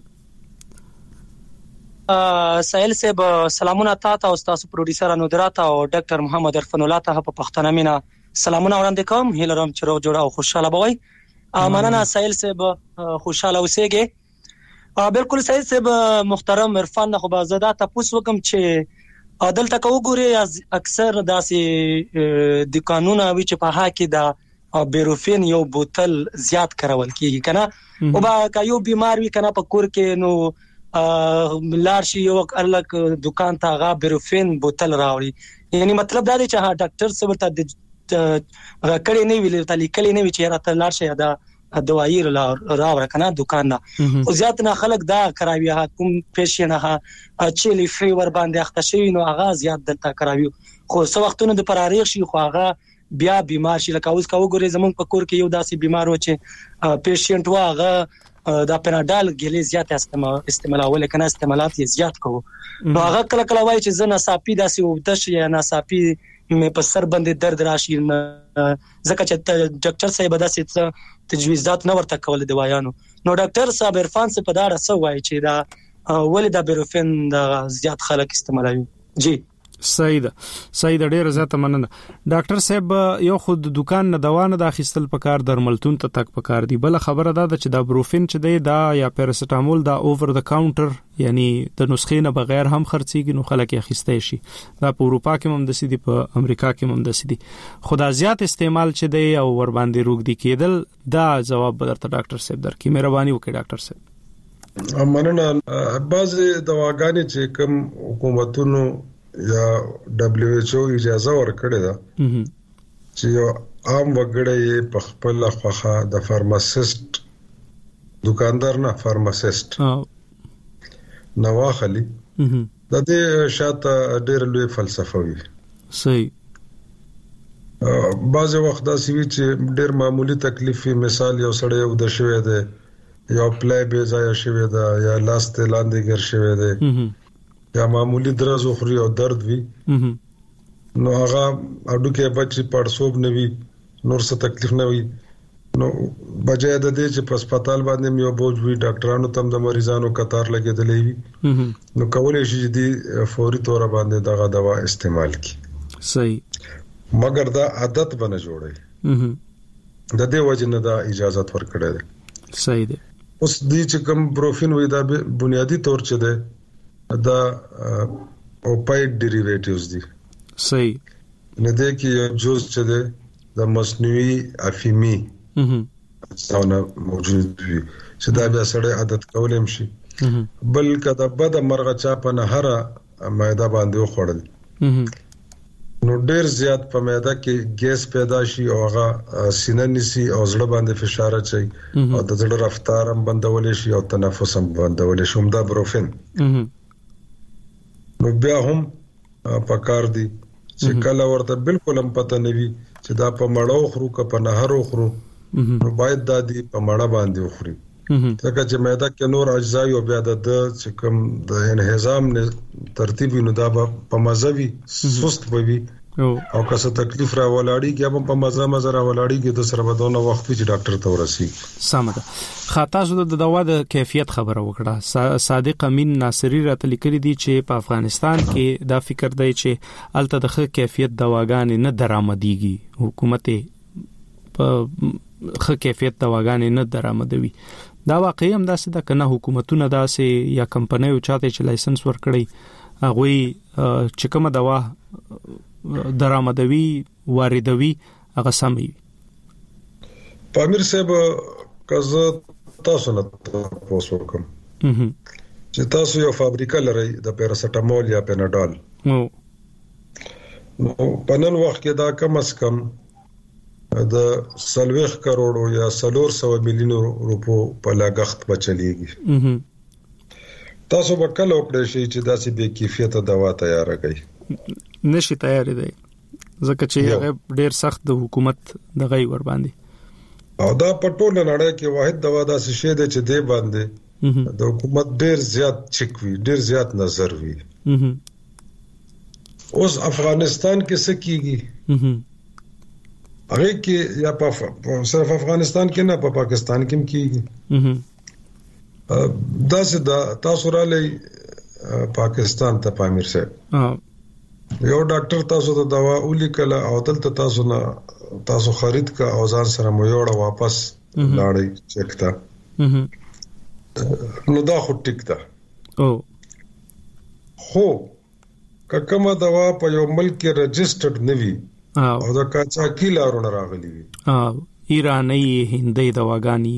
سائل صاحب سلامونه تاسو او تاسو پروډوسر انودرات او ډاکټر محمد عرفان الله ته په پښتنه مینا سلامونه وړاندې کوم هیلرم چې روغ جوړ او خوشاله بوي مننه سائل صاحب خوشاله اوسئ بالکل سائل صاحب محترم عرفان خو بازاده تاسو وکم چې عدالت کو ګوري اکثر داسې د قانون او چې په حق د بیروفین یو بوتل زیات کارول کیږي کنه او با یو بیمار وي کنه په کور کې نو لارشي یو الک دکان ته غا بیروفین بوتل راوړي یعنی مطلب دا دی چې ها ډاکټر سره ته کړي نه ویل ته لیکلي نه وی چې راته لارشي دا دوايي راوړه کنه دکان نه او زیات نه خلک دا کراوي ها کوم پیشنه ها چې فیور باندې اخته شي نو هغه زیات دلته کراوي خو څو وختونه د پراریخ شي خو هغه بیا بیمار شي لکه اوس کو ګوري زمون په کور کې یو داسې بیمار و چې پیشنټ واغه دا پیناډال ګلی زیات استعمالول کنه استعمالات یې زیات کوو نو هغه کله کله وایي چې زنه صافي داسې وبدش یا ناصافي مې په سر باندې درد راشي ځکه چې ډاکټر صاحب داسې تجویزات نه ورته کول دی وایانو نو ډاکټر صاحب عرفان څخه په دا رسو وایي چې دا ولې دا بیروفین دا زیات خلک استعمالوي جی
صحیح ده ډیره زیاته مننه ډاکټر صاحب یو خود دکان نه دوا نه داخستل پکار درملتون ته تک پکار دی بل خبره ده چې دا بروفین چې دی دا یا پیراسټامول دا اوور د کاونټر یعنی د نسخې نه بغیر هم خرڅيږي نو خلک یې خسته شي دا په اروپا کې هم د سیدي په امریکا کې هم د سیدي خدا زیات استعمال چې دی او ور باندې روغ دی کېدل دا جواب بدرته ډاکټر صاحب درکې مهرباني وکړئ ډاکټر صاحب
مننه بعضې دواګانې چې کوم حکومتونو یا WHO اجازه ورکړې ده چې یو عام وګړی په خپل خوخه د فارماسیست دکاندار نه فارماسیست نو واخلي د دې شاته ډېر لوی فلسفه وي
صحیح
بعض وخت دا سوي چې ډېر معمولی تکلیف مثال یو سړی یو د شوی دی یو پلای به ځای شوی دی یا لاس ته لاندې ګر شوی دی یا معمولی درز خوري او درد وي نو هغه اډو کې بچي پړسوب نه وي نور څه تکلیف نه وي نو بجای د دې چې په هسپتال باندې یو بوج وي ډاکټرانو تم د مریضانو قطار لګیدلې وي نو کولای شي چې د فوري تور باندې دغه دوا استعمال کړي
صحیح
مګر دا عادت بنه جوړي د دې وجه نه دا اجازه ورکړه ده
صحیح ده
اوس دې چې کوم بروفین وي دا بنیادی طور چې ده دا اوپایډ ډیریویټیوز دي
صحیح
نه ده کې یو جز چې ده د مصنوعي افیمی څونه موجود وي چې دا بیا سره عادت کولم شي بل کدا بد مرغه چا په نهره معده باندې خوړل نو ډیر زیات په معده کې ګیس پیدا شي او هغه سینه نسی او زړه باندې فشار اچي او د زړه رفتار هم بندول شي او تنفس هم بندول شي هم دا بروفین نو بیا هم پکار دي چې کله ورته بالکل هم پته نه وي چې دا په مړو خورو که په نهرو خورو نو باید دا دی په مړه باندې وخوري ځکه چې معده کې نور اجزا او بیا د چې کوم د انهضام ترتیب نو دا په مزوي سست وي او که څه تکلیف را ولاړیږي هم په مزه را ولاړیږي د سره بدونه وخت چې ډاکټر ته ورسي
سمه ده خاطر د دوا د کیفیت خبره وکړه صادق امین ناصری راته لیکلي دي چې په افغانستان کې دا فکر دی چې الته د کیفیت دواګانې نه درآمديږي حکومت په کیفیت دواګانې نه درآمدوي دا واقعي هم داسې ده کنه حکومتونه داسې یا کمپنیو چاته چې لایسنس ورکړي هغه چې کومه دوا درآمدوي واردوي هغه سموي
پامیر صاحب کزه تاسو نه تاسو کوم چې تاسو یو فابریکه لرئ د پیراسټامول یا پیناډول نو په نن وخت کې دا کم از کم د 30 کروڑ یا 300 ملیون روپو په لاګښت بچلېږي تاسو به کله وکړئ چې داسې بې کیفیته دوا تیار کړئ
نشي تیار دی ځکه چې هغه ډیر سخت د حکومت د غي ور باندې
او دا په ټول نړۍ کې واحد دوا داسې شی دی چې دی باندې د حکومت ډیر زیات چک وي ډیر زیات نظر وي اوس افغانستان کې څه کیږي هغه کې یا په صرف افغانستان کې نه په پاکستان کې کیږي دا تاسو را لې پاکستان ته پامیر صاحب یو ډاکټر تاسو ته دوا ولیکله او دلته تاسو خرید کا او ځان سره مو یوړه واپس لاړی چک تا نو دا خو ټیک ده خو کومه دوا په یو ملک کې رجسټرډ نه وي او دا کاچاکی لارونه راغلي وي
ایرانی هندي دواګانی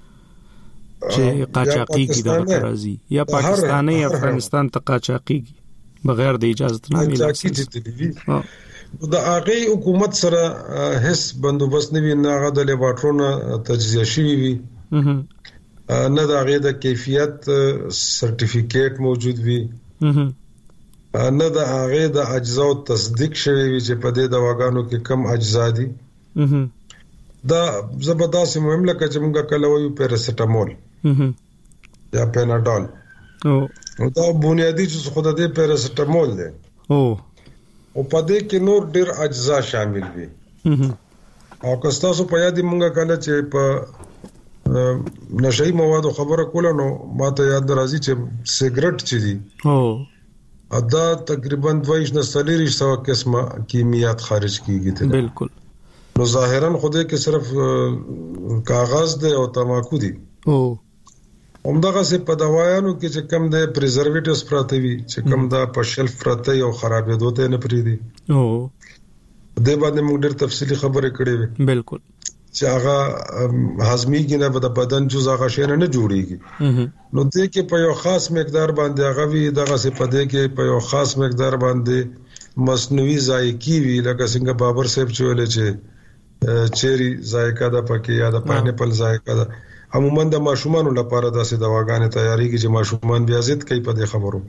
چې قاچاقي کی دغه راځي یا پاکستاني افغانستان ته قاچاقي بغیر د اجازه نه ملي
د هغه حکومت سره هیڅ بندوبست نه وي نه هغه د لیبارټرونو تجزیه شوی وي نه د هغه د کیفیت سرټیفیکیټ موجود وي نه د هغه د اجزا تصدیق شوی وي چې په دې دواګانو کې کم اجزا دي دا زبردست مهم لکه چې موږ کله وایو پیراسټامول یا پیناډول نو دا بنیادی چې خود دې پیراسټامول دی او په دې کې نور ډیر اجزا شامل وي او که تاسو په یاد مونږه کله چې په نشئی موادو خبره کوله نو ماته یاد راځي چې سیګریټ چې دي دا تقریبا 2.4 قسمه کیمیات خارج کیږي
بالکل
نو ظاهرا خوده کې صرف کاغذ دی او تماکو دی همدغه څه په دوايانو کې چې کم د پریزرویټیوز پراته وي چې کم دا په شلف پراته یو خرابېدو ته نه پریدي د باندې موږ ډېر تفصیلی خبرې کړې وي
بالکل
چې هغه هضميږي نه د بدن جزء هغه شی نه جوړيږي نو دې کې په یو خاص مقدار باندې هغه وی دغه څه په دې کې په یو خاص مقدار باندې مصنوعي ذایقې وی لکه څنګه بابر صاحب چې ولې چې چيري ذایقه ده پکې یا د پاینیپل ذایقه ده عموما د ماشومان لپاره داسې دواګانې تیاریږي چې ماشومان بیا ضد کوي په دې خبرو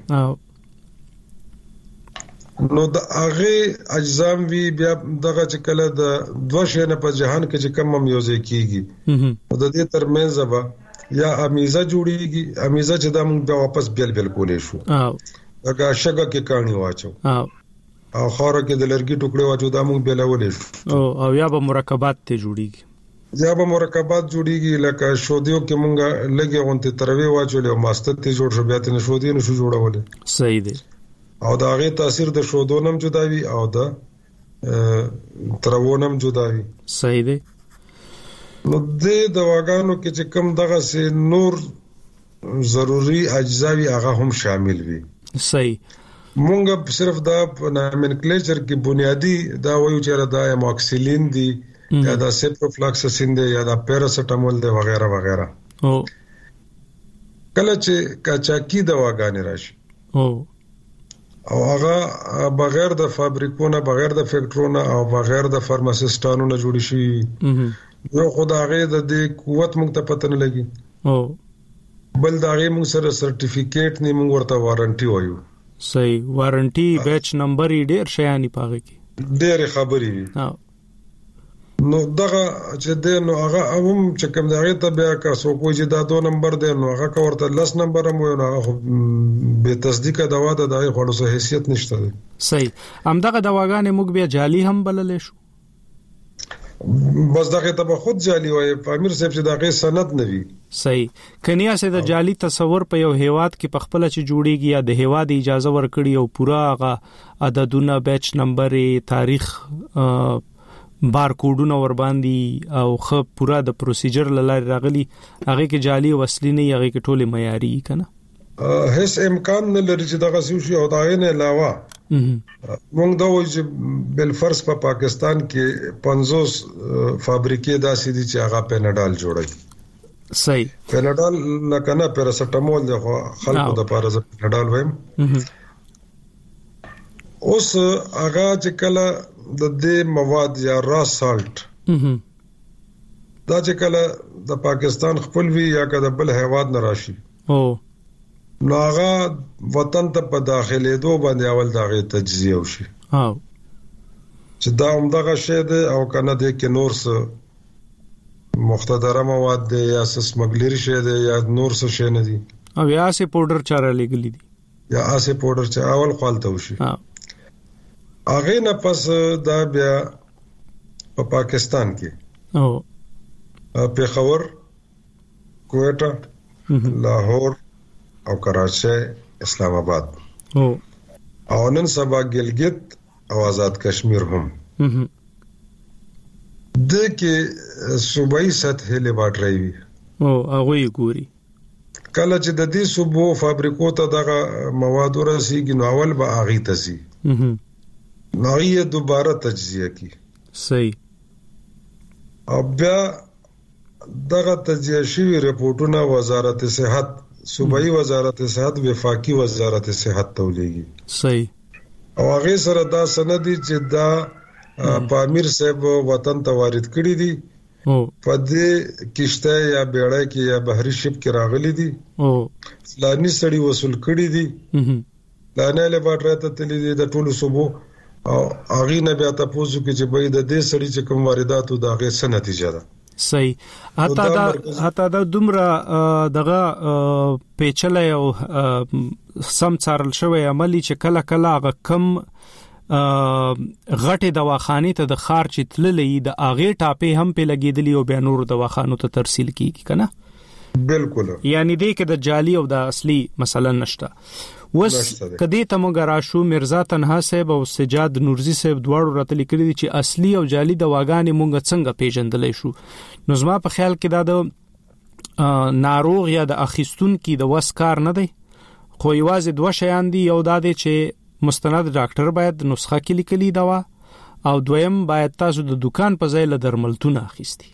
نو د هغه اجزام وی بیا دغه چې کله د دوه شنه په جهان کې چې کم میوزه کیږي او د دې ترمنځ به یا امیزه جوړیږي امیزه چې د موږ بیا واپس بیل کولې شو دغه شګه کې کانی واچو او خاره کې د لرګي ټوکړې واچو د موږ بیل ولې
او یا به مرکبات ته جوړیږي
یا به مرکبات جوړیږي لکه شودیو کې مونږه لګي غونته تروي واچول او ماستر ته جوړ شو بیا ته شودي نشو جوړول.
صحیح دی.
او دا غي تاثیر د شودونم جداوي او د تروونم جداوي.
صحیح دی.
نو د دواګانو کې چې کوم دغه سي نور ضروري اجزاوي هغه هم شامل وي.
صحیح.
مونږ صرف دا نامنکلیچر کې بنیادی دا وایو چې دا اموکسیلین دی یا دا سیپروفلاکسسین دی یا دا پیراسټامول دی وغیرہ وغیرہ. کله چې کاچاکی دواګانې راشي او هغه بغیر د فابریکونو بغیر د فیکټرونو او بغیر د فارماسیستانو نه جوړ شي یو خدای د دې قوت مونږ ته پته نه لګي بل دا غي مونږ سره سرټیفیکیټ نه مونږ ورته وارنټي وایو.
صحیح. وارنټي بیچ نمبر یې ډیر شیانی پاږي کې
ډېر خبرې وي. نو دغه چې د نو هغه هم چې کوم دغه ته بیا کا سو کوی چې دا 2 نمبر دی نو هغه کا ورته 10 نمبر هم وي نو هغه به تصدیق دوا د دغه خورو سه حیثیت نشته.
صحیح. همدغه دواګانې موږ بیا جعلی هم بللې شو.
بس دغه ته خود جعلی وای امیر صاحب چې دغه سند نه وي.
صحیح. کنیا سه د جعلی تصور په یو هیواد کې په خپل چې جوړیږي یا د هیواد اجازه ورکړي او پورا هغه عددونه بیچ نمبر تاریخ بار کوډونه ور باندې او خو پورا د پروسیجر لاره راغلي هغه کې جعلی وسلی نه هغه کې ټوله معیاري کنه.
هیڅ امکان نه لري چې دغه شی او دا نه علاوه موږ دا وایو چې بل فرض په پاکستان کې 50 فابریکې داسې دي چې هغه پیناډال جوړوي.
صحیح.
پیناډال لکه نه پیراسټامول دی خو خلکو د پاره پیناډال وایم. اوس هغه چې کله د دې مواد یا را سالت دا چې کله د پاکستان خپل وی یا کله بل هیواد نه راشي نو هغه وطن ته په داخله دو باندې اول دغه تجزیه وشي چې دا همدغه شی دی او کنه د کې نور څه مختدره مواد دی یا سمګلری شی دی یا نور څه شی نه دی
او یا سه پاوډر چاره لګلی دی
یا اسه پاوډر چې اول خپلته وشي. هغه نه پس دا بیا په پاکستان کې پیښور کوټه لاهور او کراچي اسلام آباد او نن سبا ګلګت او آزاد کشمیر هم د کې صوبایي سطح لیبارټري وي
هغه ګوري
کله چې د دې صوبو فابریکو ته دغه مواد ورسیږي نو اول به اغي تسي نو یې دوباره تجزیه کی.
صحیح.
او بیا دغه تجزیه شوی رپورټونه وزارت صحت صوبایي وزارت صحت وفاقي وزارت صحت تولیږي.
صحیح.
او هغه سره دا سندي چې دا پامیر صاحب وطن ته وارد کړی دي په دې کشته یا بیړۍ کې یا بحري شپ کې راغلي دي فلاني سړي وصول کړی دي لانه له باټره ته تللی دي د ټولو صوبو او هغه نه بیا تاسو کې چې به د دې سړي چې کوم وارداتو دا غي څه نتیجه ده.
صحیح. حتی دا دومره دغه پیچلې او سم څارل شوی عملی چې کله کله هغه کم غټه دواخانه ته د خارچ تللې د اغه ټاپې هم په لګیدلی او بیا نور دواخانو ته ترسیل کیږي کنه.
بالکل.
یعنی دې کې د جعلی او د اصلي مثلا نشته. وس کدی ته موږ راشو مرزا تنها صاحب او سجاد نورزی صاحب دواړو راته لیکلي دي چې اصلي او جعلی دواګانې موږ څنګه پیژندلې شو. نو زما په خیال کې دا د ناروغ یا د اخیستون کې د وسکار نه دی خو یوازې دوه شیان دي یو دا دی چې مستند ډاکټر باید نسخه کې لیکلي دوا او دویم باید تاسو د دکان په ځای له درملتون اخیستي.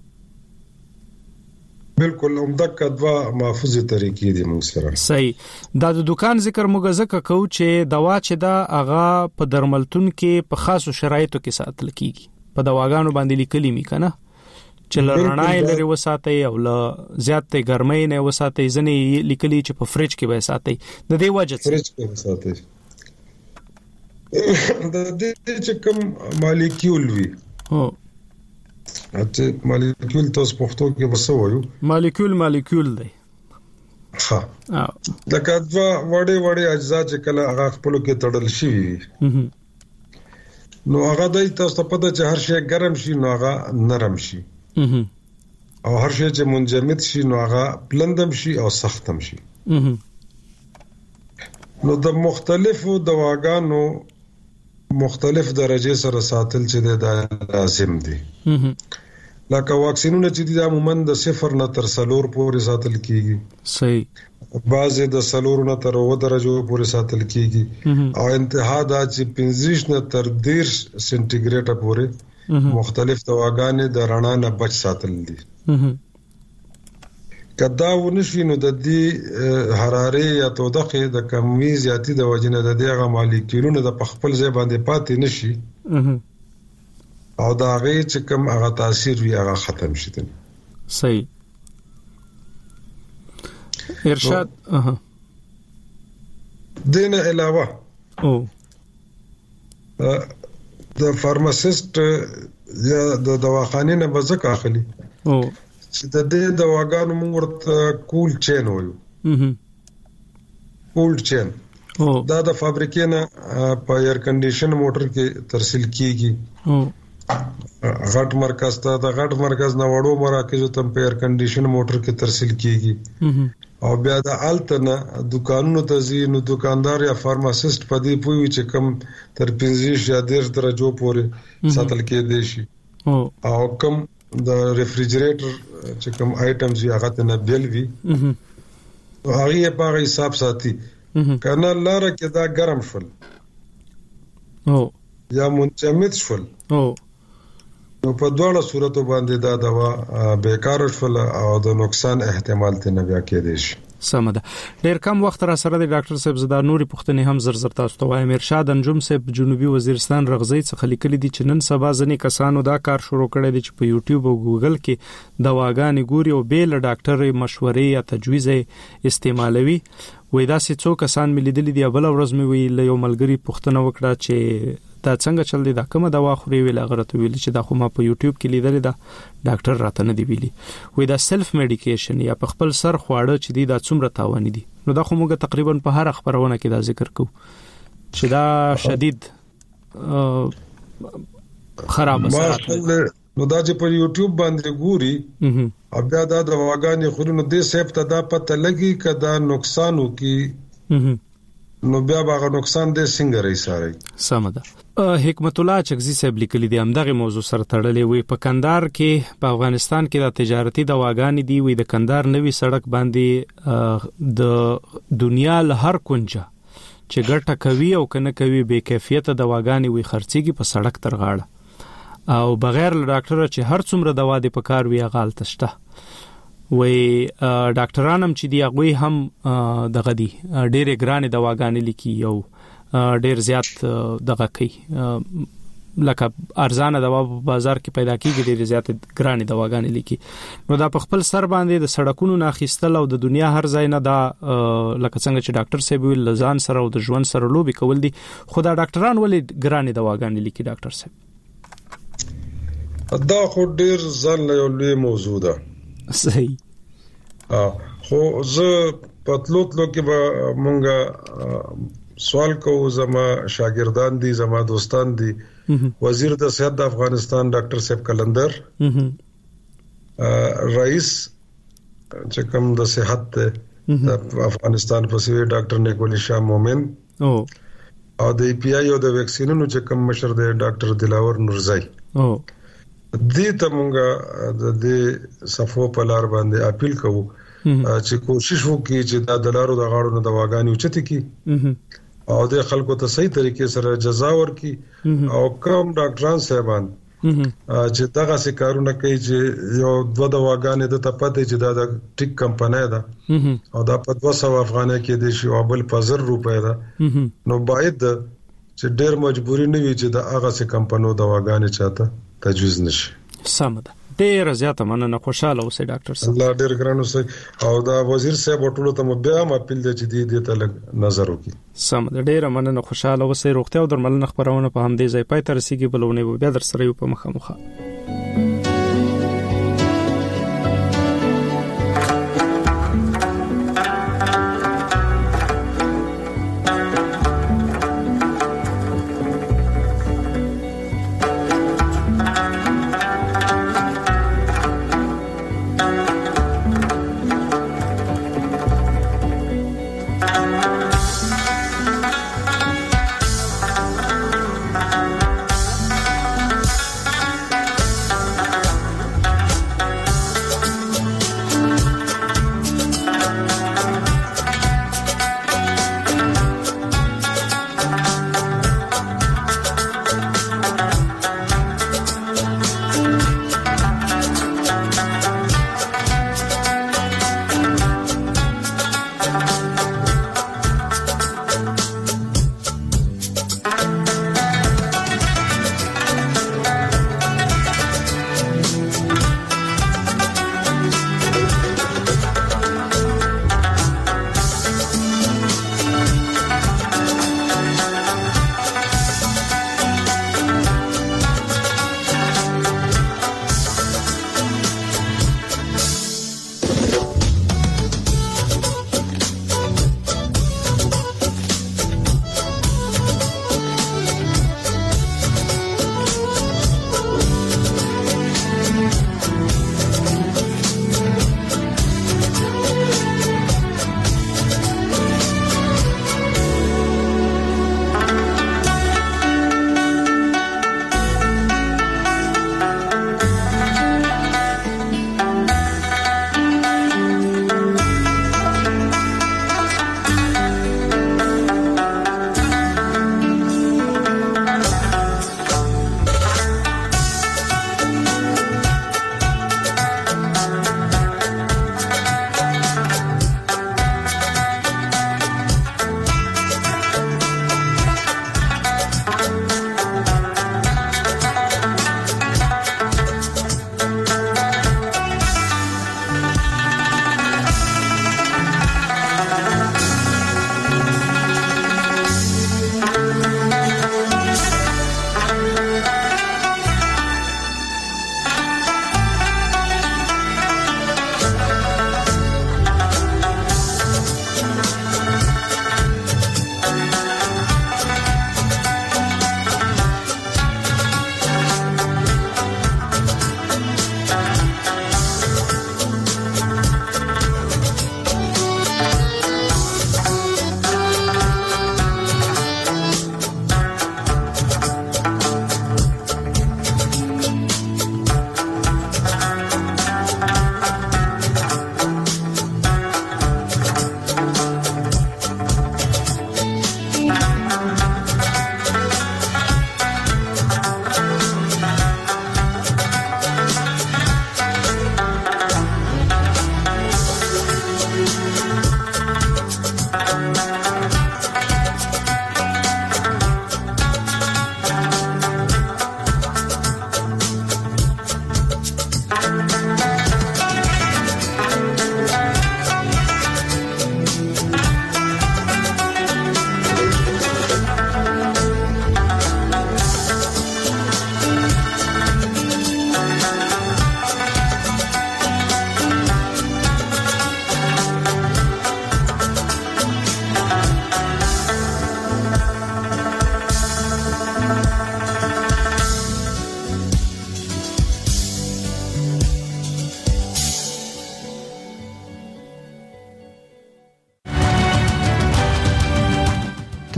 بالکل همدغه دوا محفوظه طریقې دي موږ سره.
صحیح. دا د دکان ذکر موږ زکه کو چې دوا چې دا هغه په درملتون کې په خاصو شرایطو کې ساتل کیږي په دواګانو باندې لیکلي می کنه چې لرنای لري وساتي او له زیاتې ګرمۍ نه وساتي ځنې لیکلي چې په فریج کې به ساتي د دې وجه
فریج کې وساتي د دې چې کوم مالیکول وي اته مالیکول تاسو پښتو کې وسوایو
مالیکول دی.
ها لکه دا وړي اجزا چې کله هغه خپل کې تړل شي نو هغه د تاسو په پته چې هر شی ګرم شي نو هغه نرم شي او هر شی چې منجمد شي نو هغه بلندم شي او سختم شي. نو د مختلفو دواګانو مختلف درجه سره ساتل چې دا لازم دي. لکه واکسینونه چې د عموما د 0 نه تر 4 پورې ساتل کیږي.
صحیح.
بعضې د 4 نه تر 9 درجو پورې ساتل کیږي او انتها دا چې 15 نه تر 10 سنټیګریډ پورې مختلف دواګانې د رڼا نه بچ ساتل دي. کدا ونشي نو د دې حرارې یا تودوخه د کمی زیاتی د وجنه د دغه مالیکولونو د خپل ځای باندې پاتې نشي او دا غي چې کوم هغه تاثیر وی هغه ختم شي.
صحیح. ارشاد
دین علاوه د فارماسیست یا د دواخانې نه بزک اخلي چې د دې دواګانو موږ ورته کول چین وایو. کولډ چین دا د فابریکې نه په ایر کنډیشن موټر کې ترسیل کیږي. غټ مرکز ته د غټ مرکز نه وړو مراکزو ته په ایر کنډیشن موټر کې ترسیل کیږي او بیا د الټنه دکانونو ته ځینو دکاندار یا فارماسیست په دې پوي چې کم تر 15 یا 10 درجو پورې ساتل کېدې شي او کم د ریفریجریټر چې کوم آیټمز یې هغه ته نه بیلوي هغه په حساب ساتي کنه لاره کې دا ګرم شول یا منجمد شول نو په دواړو صورتو باندې دا دوا بیکار شول او د نقصان احتمال ته نه بیا کېدې شي.
سمده. ډیر کم وخت را سره د ډاکټر صاحب زدا نوري پښتنې هم زر تاسو ته وایم. ارشاد انجم صاحب جنوبي وزیرستان رغزي څخه لیکلي دي چې نن سبا ځنې کسانو دا کار شروع کړی دی چې په یوټیوب او ګوګل کې دواګانې ګوري او بیل ډاکټر مشورې یا تجویز استعمالوي. وې دا څه څو کسان ملي دي بل ورځ مې وی له یو ملګری پښتنه وکړه چې دا څنګه چل دی دا کومه دوا خوري ویل غرته ویل چې دا خو ما په یوټیوب کې لیدل دا ډاکټر راته نه دی ویلي. وې دا سلف میډیکیشن یا په خپل سر خواړه چې دی دا څومره تاوان دي. نو دا خو موږ تقریبا په هر خبرونه کې دا ذکر کوو چې دا شدید خراب اثرات
نو دا چې په یوټیوب باندې ګوري او بیا دا دواګانې خوري نو دې سیب ته دا پته لګي کدا نقصانو کې نو بیا باغ نقصان دې څنګه رساري.
سمده. حکمت الله چغزي صاحب لیکلي دي همدغه موضوع سره تړلې وي. په کندهار کې په افغانستان کې د تجارتي دواګانې دی وي د کندهار نوي سړک باندې د دنیا له هر کونجه چې ګټه کوي او کنه کوي بے کیفیت دواګانې وي خرڅيږي په سړک تر غاړه او بغیر له ډاکټر چې هر څومره دوا د پکار وي غال تشته. وې ډاکټرانم چې دی هغه هم دغه دي ډېرې ګرانې دواګانې لیکي او ډېر زیات دغه کوي لکه ارزانه دوا په بازار کې پیدا کیږي ډېر زیات ګرانې دواګانې لیکي. نو دا په خپل سر باندې د سړکونو نه اخیستل او د دنیا هر ځای نه دا لکه څنګه چې ډاکټر صاحب ویل لزان سره او د ژوند سره لوبي کول دي. خو دا ډاکټران ولې ګرانې دواګانې لیکي ډاکټر صاحب؟
دا خو ډېر ځان له لوی موضوع ده.
صحیح.
خو زه پتلوتلو کې به مونږه سوال کوو زما شاګردان دي زما دوستان دي وزیر د صحت د افغانستان ډاکټر صاحب کلندر رئیس چې کوم د صحت د افغانستان په سوی ډاکټر نیکولی شاه مومن او د پی آی او د ویکسینونو چې کوم مشر دی ډاکټر دلاور نورزای دې ته مونږه د دې صفو په لار باندې اپیل کوو چې کوشش وکړي چې د دلارو د غاړو نه دواګانې اوچتي کی او د خلکو ته صحیح طریقې سره جزا ورکړي او کوم ډاکټران صاحبان چې دغه څه کارونه کوي چې یو دوه دواګانې د تپته چې دا د ټیک کمپنۍ ده او دا په 200 افغانۍ کې د شی او بل په 1000 روپۍ ده نو باید چې ډېر مجبوری نه وي چې د هغه څه کمپنو دواګانې چاته تجویز نشي.
سمده. ډېر زیاته مننه. خوشاله اوسئ ډاکټر صاحب.
الله ډېر ګران اوسئ او دا وزیر صاحب ټولو ته بیا هم اپیل دی چې دې ته لږ نظر وکړي.
سمده. ډېر مننه. خوشاله اوسئ. روغتیا او درملنه خبرونه په همدې ځای پای ته رسیدي بلونه بیا در سره یو په مخه.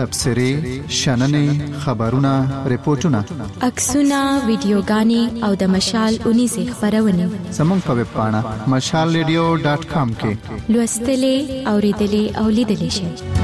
تبصرې شننې خبرونه ریپورتونه
عکسونه ویډیوګانې او د مشال 19 خبرونه
زموږ په ویب پاڼه mashalradio.com کې
لوستلې اوریدلې او لیدلې شئ